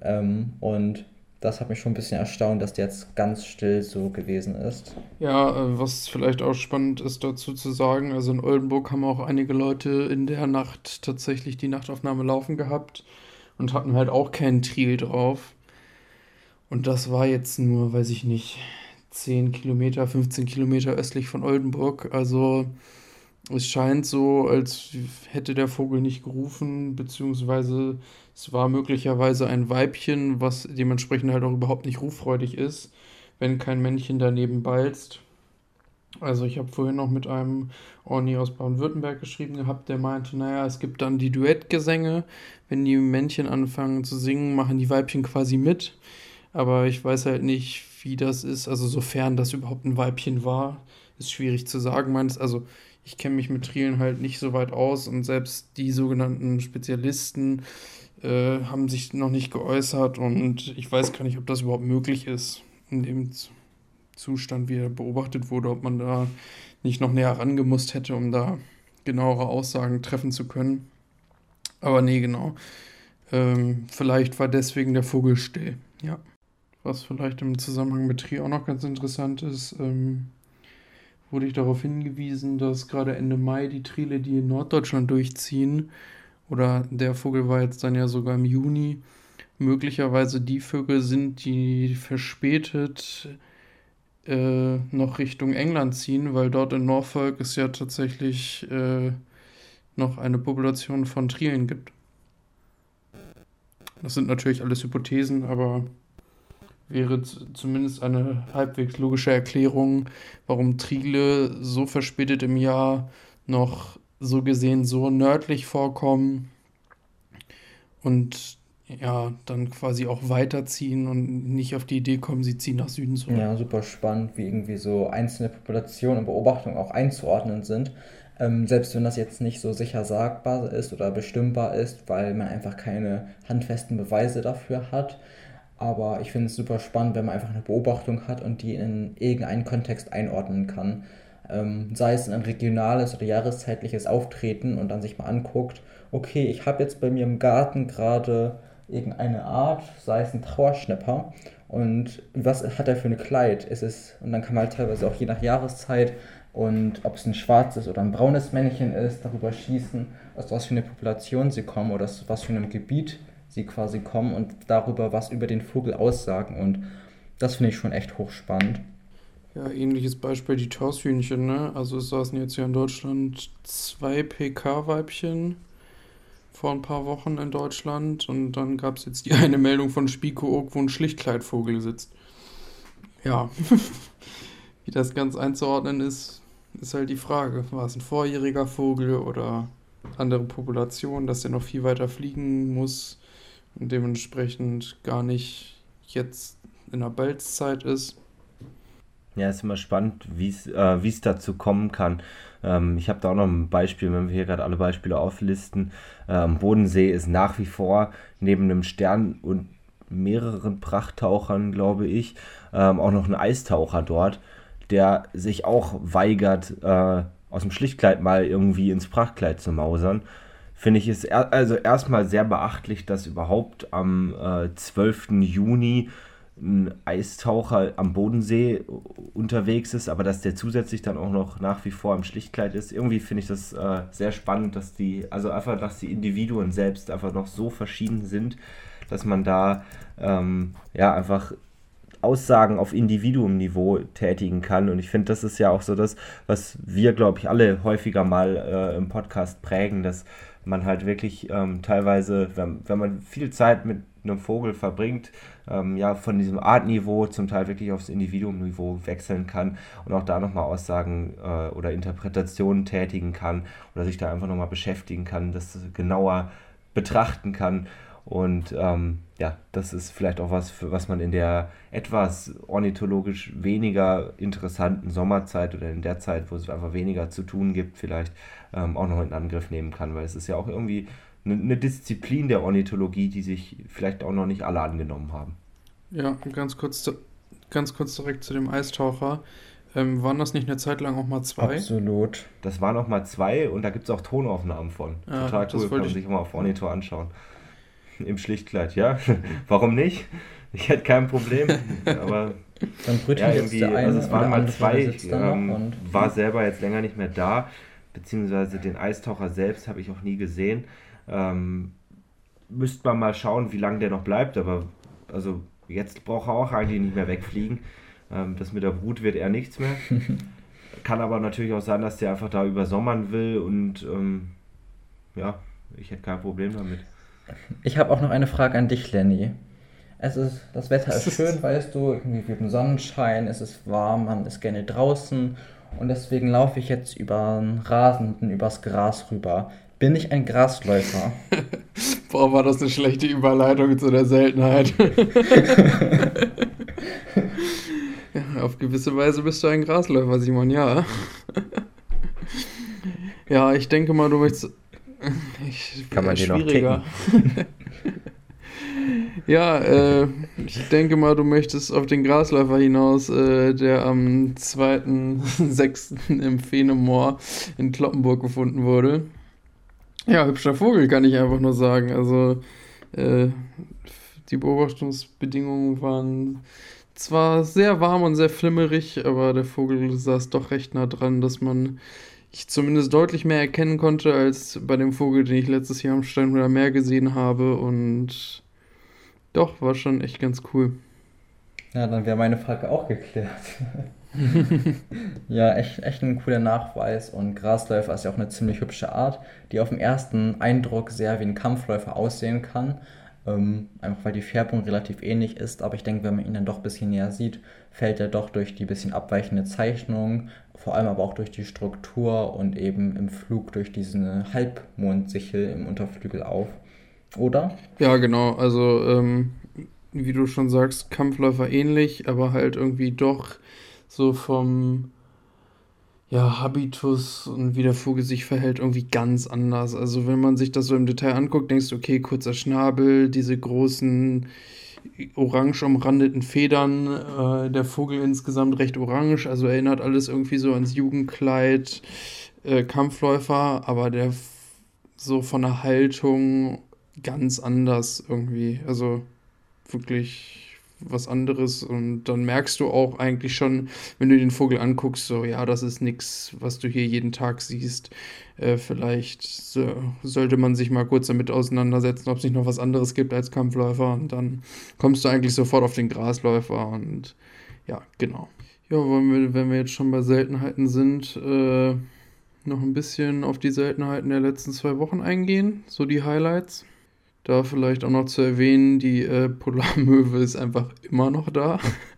Und das hat mich schon ein bisschen erstaunt, dass der jetzt ganz still so gewesen ist. Ja, was vielleicht auch spannend ist dazu zu sagen, also in Oldenburg haben auch einige Leute in der Nacht tatsächlich die Nachtaufnahme laufen gehabt und hatten halt auch keinen Triel drauf. Und das war jetzt nur, weiß ich nicht, 10 Kilometer, 15 Kilometer östlich von Oldenburg. Also es scheint so, als hätte der Vogel nicht gerufen, beziehungsweise es war möglicherweise ein Weibchen, was dementsprechend halt auch überhaupt nicht ruffreudig ist, wenn kein Männchen daneben balzt. Also ich habe vorhin noch mit einem Orni aus Baden-Württemberg geschrieben gehabt, der meinte, naja, es gibt dann die Duettgesänge, wenn die Männchen anfangen zu singen, machen die Weibchen quasi mit. Aber ich weiß halt nicht, wie das ist, also sofern das überhaupt ein Weibchen war, ist schwierig zu sagen. Also ich kenne mich mit Trielen halt nicht so weit aus und selbst die sogenannten Spezialisten haben sich noch nicht geäußert und ich weiß gar nicht, ob das überhaupt möglich ist in dem Zustand, wie er beobachtet wurde, ob man da nicht noch näher rangemusst hätte, um da genauere Aussagen treffen zu können. Aber nee, genau. Vielleicht war deswegen der Vogel still, ja. Was vielleicht im Zusammenhang mit Trier auch noch ganz interessant ist, wurde ich darauf hingewiesen, dass gerade Ende Mai die Triele, die in Norddeutschland durchziehen, oder der Vogel war jetzt dann ja sogar im Juni, möglicherweise die Vögel sind, die verspätet noch Richtung England ziehen, weil dort in Norfolk es ja tatsächlich noch eine Population von Trielen gibt. Das sind natürlich alles Hypothesen, aber wäre zumindest eine halbwegs logische Erklärung, warum Triele so verspätet im Jahr noch so gesehen so nördlich vorkommen und ja, dann quasi auch weiterziehen und nicht auf die Idee kommen, sie ziehen nach Süden zurück. Ja, super spannend, wie irgendwie so einzelne Populationen und Beobachtungen auch einzuordnen sind. Selbst wenn das jetzt nicht so sicher sagbar ist oder bestimmbar ist, weil man einfach keine handfesten Beweise dafür hat. Aber ich finde es super spannend, wenn man einfach eine Beobachtung hat und die in irgendeinen Kontext einordnen kann. Sei es in ein regionales oder jahreszeitliches Auftreten und dann sich mal anguckt, okay, ich habe jetzt bei mir im Garten gerade irgendeine Art, sei es ein Trauerschnäpper, und was hat er für ein Kleid? Und dann kann man halt teilweise auch je nach Jahreszeit und ob es ein schwarzes oder ein braunes Männchen ist, darüber schließen, aus was für eine Population sie kommen oder aus was für einem Gebiet sie quasi kommen und darüber was über den Vogel aussagen. Und das finde ich schon echt hochspannend. Ja, ähnliches Beispiel die Torshühnchen, ne? Also es saßen jetzt hier in Deutschland 2 PK-Weibchen vor ein paar Wochen in Deutschland und dann gab es jetzt die eine Meldung von Spiekeroog, wo ein Schlichtkleidvogel sitzt. Ja, wie das ganz einzuordnen ist halt die Frage. War es ein vorjähriger Vogel oder andere Population, dass der noch viel weiter fliegen muss und dementsprechend gar nicht jetzt in der Balzzeit ist? Ja, ist immer spannend, wie es dazu kommen kann. Ich habe da auch noch ein Beispiel, wenn wir hier gerade alle Beispiele auflisten. Bodensee ist nach wie vor neben einem Stern und mehreren Prachttauchern, glaube ich, auch noch ein Eistaucher dort, der sich auch weigert, aus dem Schlichtkleid mal irgendwie ins Prachtkleid zu mausern. Finde ich es also erstmal sehr beachtlich, dass überhaupt am 12. Juni ein Eistaucher am Bodensee unterwegs ist, aber dass der zusätzlich dann auch noch nach wie vor im Schlichtkleid ist. Irgendwie finde ich das sehr spannend, dass die Individuen selbst einfach noch so verschieden sind, dass man da einfach Aussagen auf Individuumniveau tätigen kann. Und ich finde, das ist ja auch so das, was wir, glaube ich, alle häufiger mal im Podcast prägen, dass man halt wirklich teilweise, wenn man viel Zeit mit einem Vogel verbringt, von diesem Artniveau zum Teil wirklich aufs Individuumniveau wechseln kann und auch da nochmal Aussagen oder Interpretationen tätigen kann oder sich da einfach nochmal beschäftigen kann, das genauer betrachten kann. Und das ist vielleicht auch was, für was man in der etwas ornithologisch weniger interessanten Sommerzeit oder in der Zeit, wo es einfach weniger zu tun gibt, vielleicht auch noch in Angriff nehmen kann, weil es ist ja auch irgendwie eine Disziplin der Ornithologie, die sich vielleicht auch noch nicht alle angenommen haben. Ja, ganz kurz direkt zu dem Eistaucher. Waren das nicht eine Zeit lang auch mal 2? Absolut. Das waren auch mal 2 und da gibt es auch Tonaufnahmen von. Ja, Total das cool, kann wollte man ich- sich mal auf Ornitho anschauen. Im Schlichtkleid, ja. Warum nicht? Ich hätte kein Problem. Aber Dann brütet jetzt irgendwie, der eine also es waren oder mal andere 2. sitzt Ich da noch und war selber jetzt länger nicht mehr da, beziehungsweise den Eistaucher selbst habe ich auch nie gesehen. Müsste man mal schauen, wie lange der noch bleibt, aber also jetzt braucht er auch eigentlich nicht mehr wegfliegen. Das mit der Brut wird eher nichts mehr. Kann aber natürlich auch sein, dass der einfach da übersommern will und ich hätte kein Problem damit. Ich habe auch noch eine Frage an dich, Lenny. Das Wetter ist schön, weißt du, irgendwie wie im Sonnenschein, es ist warm, man ist gerne draußen und deswegen laufe ich jetzt über den Rasen, übers Gras rüber. Bin ich ein Grasläufer? Boah, war das eine schlechte Überleitung zu der Seltenheit. Ja, auf gewisse Weise bist du ein Grasläufer, Simon, ja. Ja, ich denke mal, du möchtest... Kann man den noch schwieriger. Ja, ich denke mal, du möchtest auf den Grasläufer hinaus, der am 2.6. im Veenemoor in Cloppenburg gefunden wurde. Ja, hübscher Vogel, kann ich einfach nur sagen. Also, die Beobachtungsbedingungen waren zwar sehr warm und sehr flimmerig, aber der Vogel saß doch recht nah dran, dass ich zumindest deutlich mehr erkennen konnte als bei dem Vogel, den ich letztes Jahr am Steinhuder Meer gesehen habe. Und doch, war schon echt ganz cool. Ja, dann wäre meine Frage auch geklärt. Ja, echt ein cooler Nachweis und Grasläufer ist ja auch eine ziemlich hübsche Art, die auf den ersten Eindruck sehr wie ein Kampfläufer aussehen kann. Einfach weil die Färbung relativ ähnlich ist, aber ich denke, wenn man ihn dann doch ein bisschen näher sieht, fällt er doch durch die bisschen abweichende Zeichnung, vor allem aber auch durch die Struktur und eben im Flug durch diese Halbmondsichel im Unterflügel auf. Oder? Ja, genau. Also, wie du schon sagst, Kampfläufer ähnlich, aber halt irgendwie doch so vom Habitus und wie der Vogel sich verhält, irgendwie ganz anders. Also, wenn man sich das so im Detail anguckt, denkst du, okay, kurzer Schnabel, diese großen orange umrandeten Federn, der Vogel insgesamt recht orange, also erinnert alles irgendwie so ans Jugendkleid, Kampfläufer, aber so von der Haltung ganz anders irgendwie. Also wirklich was anderes und dann merkst du auch eigentlich schon, wenn du den Vogel anguckst, so, ja, das ist nichts, was du hier jeden Tag siehst. Vielleicht sollte man sich mal kurz damit auseinandersetzen, ob es nicht noch was anderes gibt als Kampfläufer und dann kommst du eigentlich sofort auf den Grasläufer und ja, genau. Ja, wenn wir jetzt schon bei Seltenheiten sind, noch ein bisschen auf die Seltenheiten der letzten 2 Wochen eingehen, so die Highlights. Da vielleicht auch noch zu erwähnen, die Polarmöwe ist einfach immer noch da.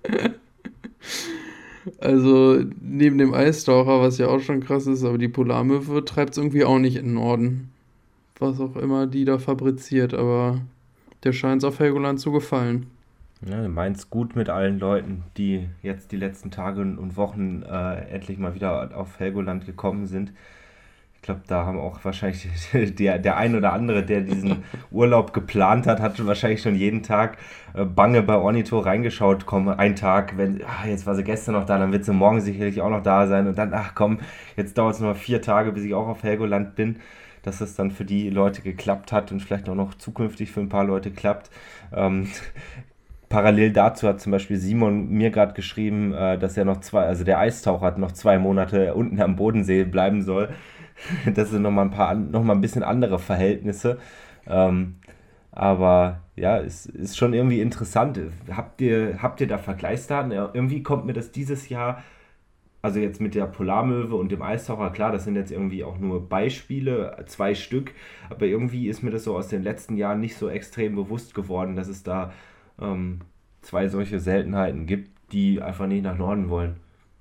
Also neben dem Eistaucher, was ja auch schon krass ist, aber die Polarmöwe treibt es irgendwie auch nicht in den Norden. Was auch immer die da fabriziert, aber der scheint es auf Helgoland zu gefallen. Ja, du meinst gut mit allen Leuten, die jetzt die letzten Tage und Wochen endlich mal wieder auf Helgoland gekommen sind. Ich glaube, da haben auch wahrscheinlich der ein oder andere, der diesen Urlaub geplant hat, hat wahrscheinlich schon jeden Tag bange bei Ornitho reingeschaut. Komm, ein Tag, jetzt war sie gestern noch da, dann wird sie morgen sicherlich auch noch da sein. Und dann, ach komm, jetzt dauert es nur 4 Tage, bis ich auch auf Helgoland bin. Dass es dann für die Leute geklappt hat und vielleicht auch noch zukünftig für ein paar Leute klappt. Parallel dazu hat zum Beispiel Simon mir gerade geschrieben, dass er der Eistaucher hat noch 2 Monate unten am Bodensee bleiben soll. Das sind nochmal ein bisschen andere Verhältnisse. Aber ja, es ist schon irgendwie interessant. Habt ihr da Vergleichsdaten? Ja, irgendwie kommt mir das dieses Jahr, also jetzt mit der Polarmöwe und dem Eistaucher, klar, das sind jetzt irgendwie auch nur Beispiele, 2 Stück, aber irgendwie ist mir das so aus den letzten Jahren nicht so extrem bewusst geworden, dass es da ähm, 2 solche Seltenheiten gibt, die einfach nicht nach Norden wollen.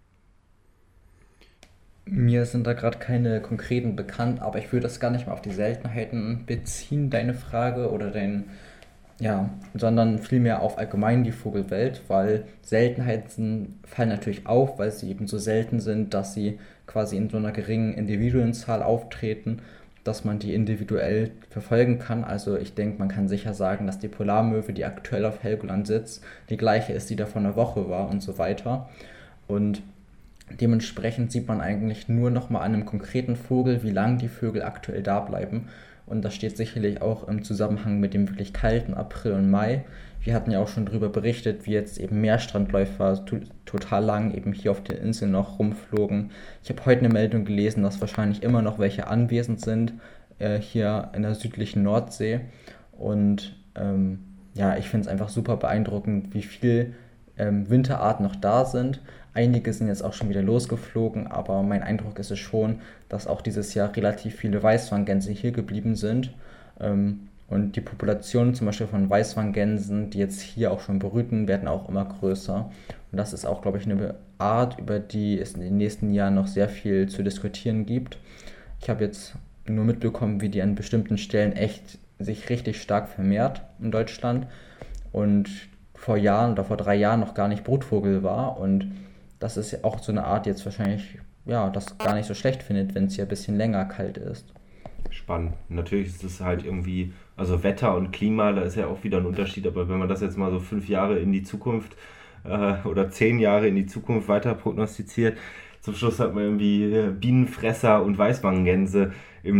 Mir sind da gerade keine konkreten bekannt, aber ich würde das gar nicht mal auf die Seltenheiten beziehen, deine Frage oder ja, sondern vielmehr auf allgemein die Vogelwelt, weil Seltenheiten fallen natürlich auf, weil sie eben so selten sind, dass sie quasi in so einer geringen Individuenzahl auftreten, dass man die individuell verfolgen kann. Also ich denke, man kann sicher sagen, dass die Polarmöwe, die aktuell auf Helgoland sitzt, die gleiche ist, die da vor einer Woche war und so weiter. Und dementsprechend sieht man eigentlich nur noch mal an einem konkreten Vogel, wie lange die Vögel aktuell da bleiben. Und das steht sicherlich auch im Zusammenhang mit dem wirklich kalten April und Mai. Wir hatten ja auch schon darüber berichtet, wie jetzt eben Meerstrandläufer total lang eben hier auf den Inseln noch rumflogen. Ich habe heute eine Meldung gelesen, dass wahrscheinlich immer noch welche anwesend sind, hier in der südlichen Nordsee. Und ja, ich finde es einfach super beeindruckend, wie viel Winterarten noch da sind. Einige sind jetzt auch schon wieder losgeflogen, aber mein Eindruck ist es schon, dass auch dieses Jahr relativ viele Weißwanggänse hier geblieben sind. Und die Populationen zum Beispiel von Weißwanggänsen, die jetzt hier auch schon brüten, werden auch immer größer. Und das ist auch, glaube ich, eine Art, über die es in den nächsten Jahren noch sehr viel zu diskutieren gibt. Ich habe jetzt nur mitbekommen, wie die an bestimmten Stellen echt sich richtig stark vermehrt in Deutschland und vor Jahren oder vor 3 Jahren noch gar nicht Brutvogel war. Und das ist ja auch so eine Art jetzt wahrscheinlich, ja, das gar nicht so schlecht findet, wenn es hier ein bisschen länger kalt ist. Spannend. Natürlich ist es halt irgendwie, also Wetter und Klima, da ist ja auch wieder ein Unterschied, aber wenn man das jetzt mal so 5 Jahre in die Zukunft oder 10 Jahre in die Zukunft weiter prognostiziert, zum Schluss hat man irgendwie Bienenfresser und Weißwanggänse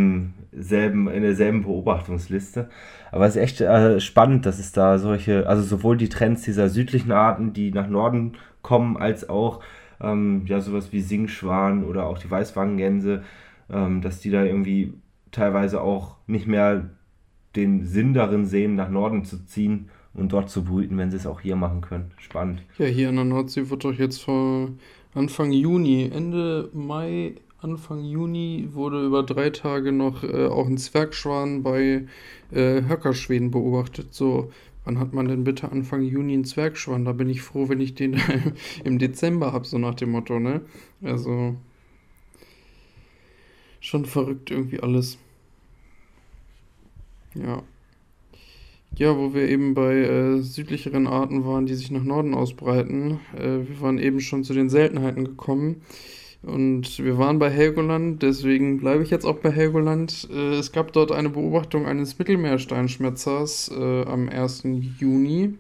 in derselben Beobachtungsliste. Aber es ist echt spannend, dass es da solche, also sowohl die Trends dieser südlichen Arten, die nach Norden kommen, als auch ja, sowas wie Singschwan oder auch die Weißwanggänse, dass die da irgendwie teilweise auch nicht mehr den Sinn darin sehen, nach Norden zu ziehen und dort zu brüten, wenn sie es auch hier machen können. Spannend. Ja, hier in der Nordsee wird doch jetzt vor Anfang Juni, Ende Mai, Anfang Juni wurde über 3 Tage noch auch ein Zwergschwan bei Höckerschweden beobachtet. So, wann hat man denn bitte Anfang Juni einen Zwergschwan? Da bin ich froh, wenn ich den im Dezember habe, so nach dem Motto, ne? Also, schon verrückt irgendwie alles. Ja. Ja, wo wir eben bei südlicheren Arten waren, die sich nach Norden ausbreiten. Wir waren eben schon zu den Seltenheiten gekommen. Und wir waren bei Helgoland, deswegen bleibe ich jetzt auch bei Helgoland. Es gab dort eine Beobachtung eines Mittelmeersteinschmetzers am 1. Juni.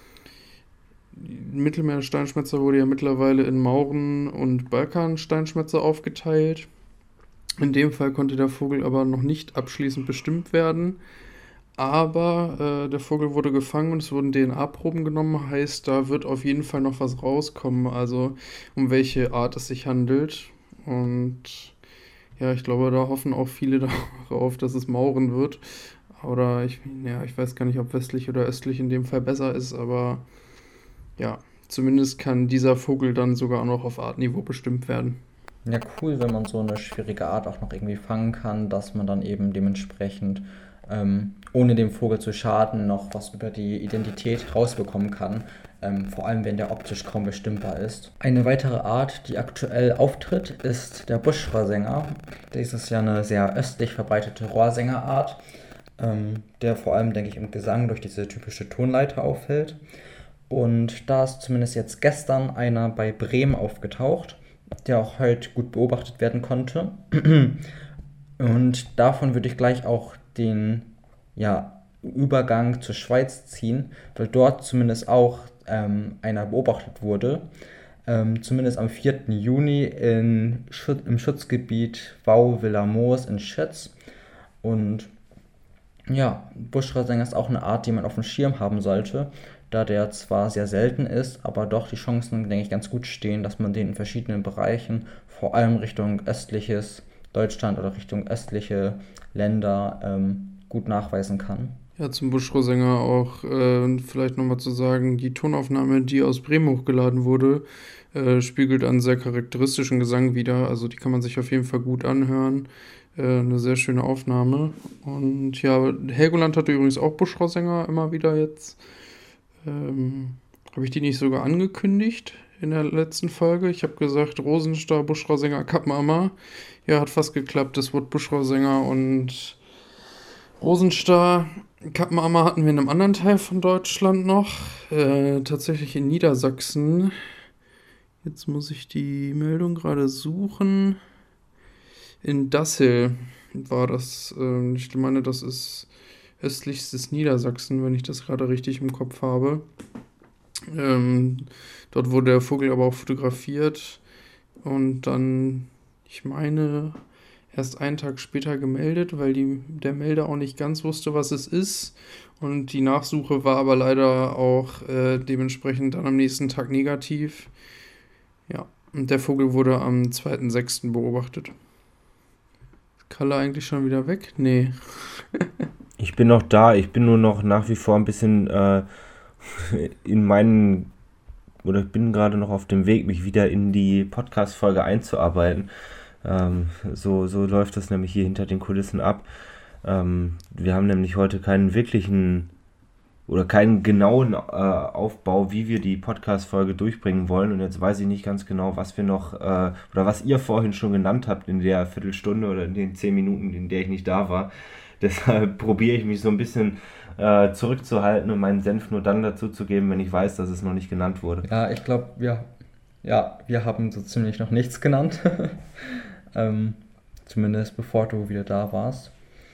Mittelmeersteinschmetzer wurde ja mittlerweile in Mauren- und Balkansteinschmetzer aufgeteilt. In dem Fall konnte der Vogel aber noch nicht abschließend bestimmt werden. Aber der Vogel wurde gefangen und es wurden DNA-Proben genommen. Heißt, da wird auf jeden Fall noch was rauskommen, also um welche Art es sich handelt. Und ja, ich glaube, da hoffen auch viele darauf, dass es Mauren wird. Oder ich weiß gar nicht, ob westlich oder östlich in dem Fall besser ist, aber ja, zumindest kann dieser Vogel dann sogar auch noch auf Artniveau bestimmt werden. Ja, cool, wenn man so eine schwierige Art auch noch irgendwie fangen kann, dass man dann eben dementsprechend, ohne dem Vogel zu schaden, noch was über die Identität rausbekommen kann. Vor allem, wenn der optisch kaum bestimmbar ist. Eine weitere Art, die aktuell auftritt, ist der Buschrohrsänger. Das ist ja eine sehr östlich verbreitete Rohrsängerart, der vor allem, denke ich, im Gesang durch diese typische Tonleiter auffällt. Und da ist zumindest jetzt gestern einer bei Bremen aufgetaucht, der auch heute gut beobachtet werden konnte. Und davon würde ich gleich auch den Übergang zur Schweiz ziehen, weil dort zumindest auch einer beobachtet wurde. Zumindest am 4. Juni im Schutzgebiet Wau-Villamoos in Schütz. Und ja, Buschrohrsänger ist auch eine Art, die man auf dem Schirm haben sollte, da der zwar sehr selten ist, aber doch die Chancen, denke ich, ganz gut stehen, dass man den in verschiedenen Bereichen, vor allem Richtung östliches Deutschland oder Richtung östliche Länder, gut nachweisen kann. Ja, zum Buschrohrsänger auch vielleicht nochmal zu sagen, die Tonaufnahme, die aus Bremen hochgeladen wurde, spiegelt einen sehr charakteristischen Gesang wider. Also die kann man sich auf jeden Fall gut anhören. Eine sehr schöne Aufnahme. Und ja, Helgoland hatte übrigens auch Buschrohrsänger immer wieder jetzt. Habe ich die nicht sogar angekündigt in der letzten Folge? Ich habe gesagt, Rosenstar, Buschrohrsänger, Kappmama. Ja, hat fast geklappt. Das Wort Buschrohrsänger und Rosenstar. Kappmama hatten wir in einem anderen Teil von Deutschland noch. Tatsächlich in Niedersachsen. Jetzt muss ich die Meldung gerade suchen. In Dassel war das. Ich meine, das ist östlichstes Niedersachsen, wenn ich das gerade richtig im Kopf habe. Dort wurde der Vogel aber auch fotografiert und dann, ich meine, erst einen Tag später gemeldet, weil der Melder auch nicht ganz wusste, was es ist. Und die Nachsuche war aber leider auch dementsprechend dann am nächsten Tag negativ. Ja, und der Vogel wurde am 2.6. beobachtet. Ist Kalle eigentlich schon wieder weg? Nee. Ich bin noch da, ich bin nur noch nach wie vor ein bisschen ich bin gerade noch auf dem Weg, mich wieder in die Podcast-Folge einzuarbeiten. So läuft das nämlich hier hinter den Kulissen ab. Wir haben nämlich heute keinen wirklichen oder keinen genauen Aufbau, wie wir die Podcast-Folge durchbringen wollen. Und jetzt weiß ich nicht ganz genau, was wir noch oder was ihr vorhin schon genannt habt in der Viertelstunde oder in den 10 Minuten, in der ich nicht da war. Deshalb probiere ich mich so ein bisschen zurückzuhalten und meinen Senf nur dann dazu zu geben, wenn ich weiß, dass es noch nicht genannt wurde. Ja, ich glaube, wir haben so ziemlich noch nichts genannt. Zumindest bevor du wieder da warst.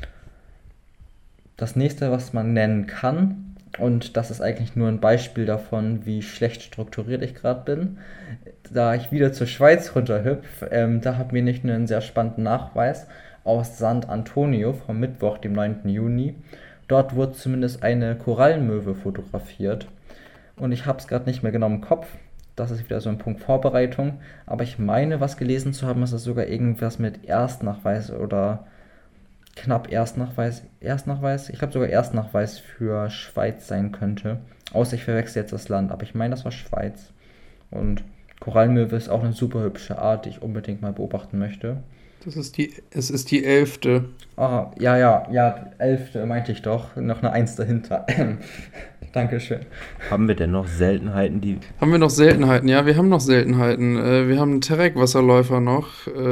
Das nächste, was man nennen kann, und das ist eigentlich nur ein Beispiel davon, wie schlecht strukturiert ich gerade bin, da ich wieder zur Schweiz runterhüpfe, da haben wir nicht nur einen sehr spannenden Nachweis aus Sant Antonio vom Mittwoch, dem 9. Juni. Dort wurde zumindest eine Korallenmöwe fotografiert. Und ich habe es gerade nicht mehr genau im Kopf. Das ist wieder so ein Punkt Vorbereitung. Aber ich meine, was gelesen zu haben, dass es sogar irgendwas mit Erstnachweis oder knapp Erstnachweis. Ich glaube sogar Erstnachweis für Schweiz sein könnte. Außer ich verwechsel jetzt das Land. Aber ich meine, das war Schweiz. Und Korallenmöwe ist auch eine super hübsche Art, die ich unbedingt mal beobachten möchte. Es ist die 11. Ah, ja, 11. meinte ich doch. Noch eine 1 dahinter. Dankeschön. Haben wir denn noch Seltenheiten, die... Haben wir noch Seltenheiten? Ja, wir haben noch Seltenheiten. Wir haben einen Terek-Wasserläufer noch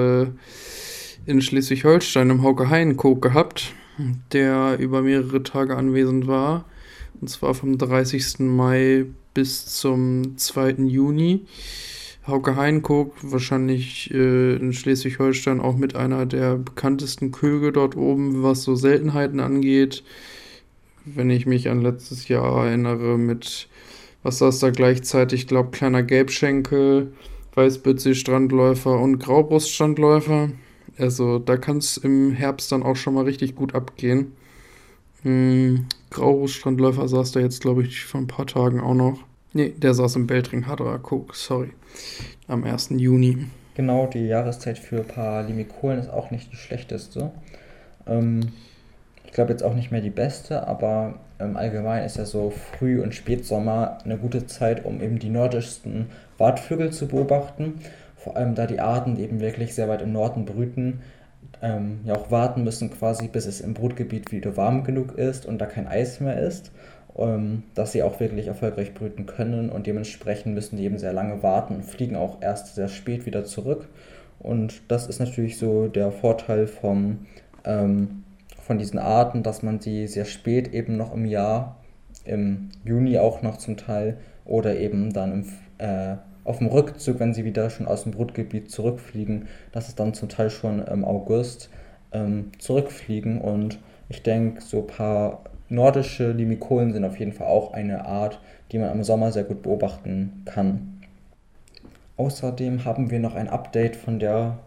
in Schleswig-Holstein im Hauke-Hain-Kog gehabt, der über mehrere Tage anwesend war. Und zwar vom 30. Mai bis zum 2. Juni. Hauke-Hain-Kog, wahrscheinlich in Schleswig-Holstein auch mit einer der bekanntesten Köge dort oben, was so Seltenheiten angeht. Wenn ich mich an letztes Jahr erinnere, mit, was saß da gleichzeitig, ich glaube, kleiner Gelbschenkel, Weißbützig-Strandläufer und Graubrust-Strandläufer. Also da kann es im Herbst dann auch schon mal richtig gut abgehen. Graubrust-Strandläufer saß da jetzt, glaube ich, vor ein paar Tagen auch noch. Nee, der saß im Beltring-Hadra-Kog, sorry. Am 1. Juni. Genau, die Jahreszeit für Paralimikolen ist auch nicht die schlechteste. Ich glaube jetzt auch nicht mehr die beste, aber allgemein ist ja so Früh- und Spätsommer eine gute Zeit, um eben die nordischsten Wartvögel zu beobachten. Vor allem da die Arten, die eben wirklich sehr weit im Norden brüten, ja auch warten müssen quasi, bis es im Brutgebiet wieder warm genug ist und da kein Eis mehr ist, dass sie auch wirklich erfolgreich brüten können, und dementsprechend müssen die eben sehr lange warten und fliegen auch erst sehr spät wieder zurück. Und das ist natürlich so der Vorteil von diesen Arten, dass man sie sehr spät eben noch im Jahr, im Juni auch noch zum Teil, oder eben dann auf dem Rückzug, wenn sie wieder schon aus dem Brutgebiet zurückfliegen, dass es dann zum Teil schon im August zurückfliegen. Und ich denke, so ein paar nordische Limikolen sind auf jeden Fall auch eine Art, die man im Sommer sehr gut beobachten kann. Außerdem haben wir noch ein Update von der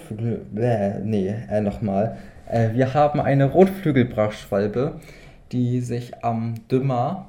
wir haben eine Rotflügelbrachschwalbe, die sich am Dümmer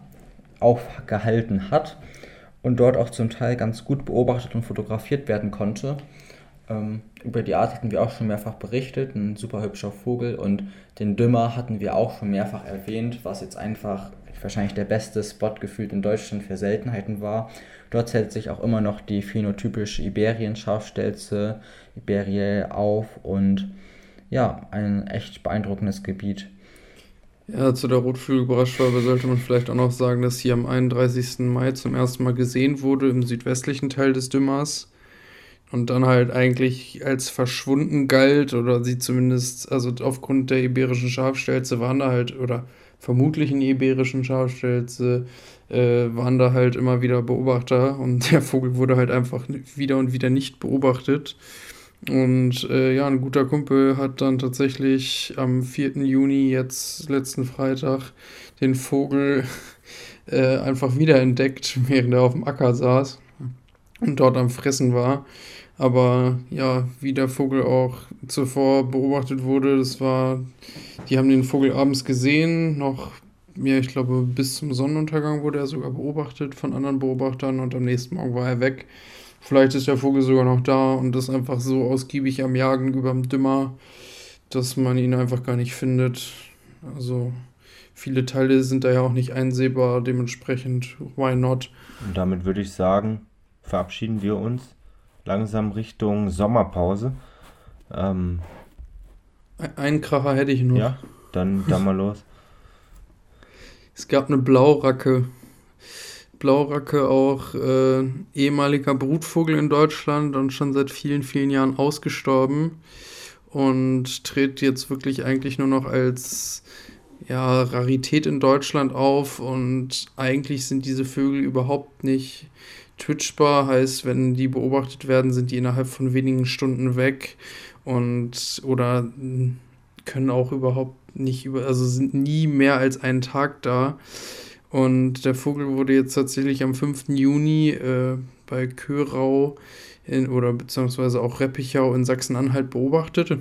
aufgehalten hat und dort auch zum Teil ganz gut beobachtet und fotografiert werden konnte. Über die Art hatten wir auch schon mehrfach berichtet, ein super hübscher Vogel, und den Dümmer hatten wir auch schon mehrfach erwähnt, was jetzt einfach wahrscheinlich der beste Spot gefühlt in Deutschland für Seltenheiten war. Dort hält sich auch immer noch die phänotypische Iberien-Schafstelze, Iberiae, auf, und ja, ein echt beeindruckendes Gebiet. Ja, zu der Rotflügelbraschschwalbe sollte man vielleicht auch noch sagen, dass sie am 31. Mai zum ersten Mal gesehen wurde im südwestlichen Teil des Dümmers und dann halt eigentlich als verschwunden galt, oder sie zumindest, also aufgrund der iberischen Schafstelze waren da halt, oder vermutlichen iberischen Schafstelze, waren da halt immer wieder Beobachter, und der Vogel wurde halt einfach wieder und wieder nicht beobachtet. Und ja, ein guter Kumpel hat dann tatsächlich am 4. Juni, jetzt letzten Freitag, den Vogel einfach wiederentdeckt, während er auf dem Acker saß und dort am Fressen war. Aber ja, wie der Vogel auch zuvor beobachtet wurde, die haben den Vogel abends gesehen, noch, ja, ich glaube, bis zum Sonnenuntergang wurde er sogar beobachtet von anderen Beobachtern, und am nächsten Morgen war er weg. Vielleicht ist der Vogel sogar noch da und ist einfach so ausgiebig am Jagen überm Dümmer, dass man ihn einfach gar nicht findet. Also viele Teile sind da ja auch nicht einsehbar, dementsprechend why not? Und damit würde ich sagen, verabschieden wir uns langsam Richtung Sommerpause. Einen Kracher hätte ich noch. Ja, dann mal los. Es gab eine Blauracke. Blauracke, auch ehemaliger Brutvogel in Deutschland und schon seit vielen, vielen Jahren ausgestorben, und tritt jetzt wirklich eigentlich nur noch als Rarität in Deutschland auf, und eigentlich sind diese Vögel überhaupt nicht twitchbar, heißt, wenn die beobachtet werden, sind die innerhalb von wenigen Stunden weg oder können auch überhaupt nicht also sind nie mehr als einen Tag da. Und der Vogel wurde jetzt tatsächlich am 5. Juni bei Körau beziehungsweise auch Reppichau in Sachsen-Anhalt beobachtet.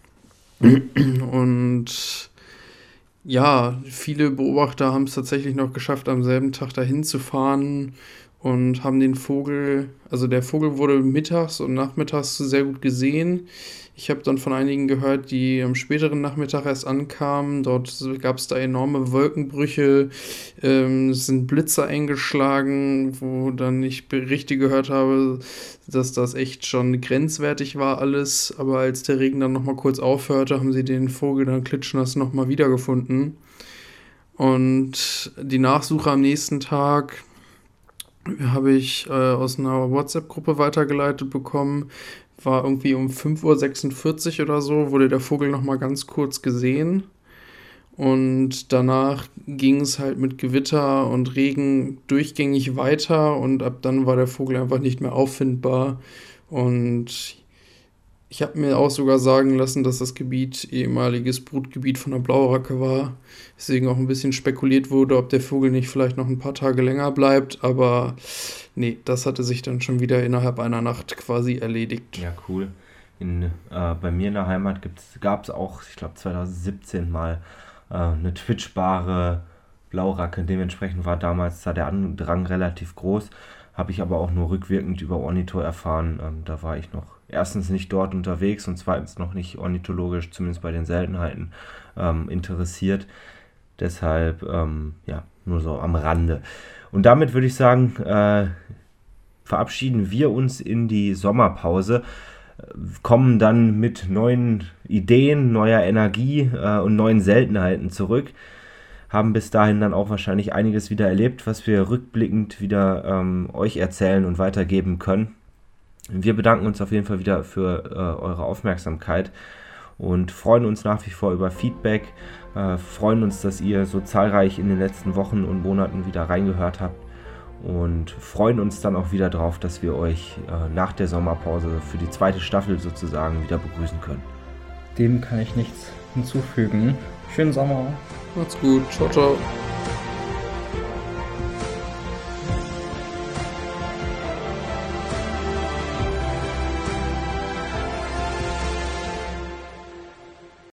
Und ja, viele Beobachter haben es tatsächlich noch geschafft, am selben Tag dahin zu fahren und haben den Vogel, also der Vogel wurde mittags und nachmittags sehr gut gesehen. Ich habe dann von einigen gehört, die am späteren Nachmittag erst ankamen. Dort gab es da enorme Wolkenbrüche, es sind Blitze eingeschlagen, wo dann ich Berichte gehört habe, dass das echt schon grenzwertig war alles. Aber als der Regen dann nochmal kurz aufhörte, haben sie den Vogel dann klitschnass nochmal wiedergefunden. Und die Nachsuche am nächsten Tag habe ich aus einer WhatsApp-Gruppe weitergeleitet bekommen. War irgendwie um 5:46 Uhr oder so, wurde der Vogel nochmal ganz kurz gesehen. Und danach ging es halt mit Gewitter und Regen durchgängig weiter, und ab dann war der Vogel einfach nicht mehr auffindbar. Und ich habe mir auch sogar sagen lassen, dass das Gebiet ehemaliges Brutgebiet von der Blauracke war. Deswegen auch ein bisschen spekuliert wurde, ob der Vogel nicht vielleicht noch ein paar Tage länger bleibt. Aber nee, das hatte sich dann schon wieder innerhalb einer Nacht quasi erledigt. Ja, cool. Bei mir in der Heimat gab es auch, ich glaube 2017 mal eine twitchbare Blauracke. Dementsprechend war damals da der Andrang relativ groß. Habe ich aber auch nur rückwirkend über Ornithor erfahren. Da war ich noch erstens nicht dort unterwegs und zweitens noch nicht ornithologisch, zumindest bei den Seltenheiten, interessiert. Deshalb, nur so am Rande. Und damit würde ich sagen, verabschieden wir uns in die Sommerpause, kommen dann mit neuen Ideen, neuer Energie und neuen Seltenheiten zurück. Haben bis dahin dann auch wahrscheinlich einiges wieder erlebt, was wir rückblickend wieder euch erzählen und weitergeben können. Wir bedanken uns auf jeden Fall wieder für eure Aufmerksamkeit und freuen uns nach wie vor über Feedback, freuen uns, dass ihr so zahlreich in den letzten Wochen und Monaten wieder reingehört habt, und freuen uns dann auch wieder drauf, dass wir euch nach der Sommerpause für die zweite Staffel sozusagen wieder begrüßen können. Dem kann ich nichts hinzufügen. Schönen Sommer. Macht's gut. Ciao, ciao.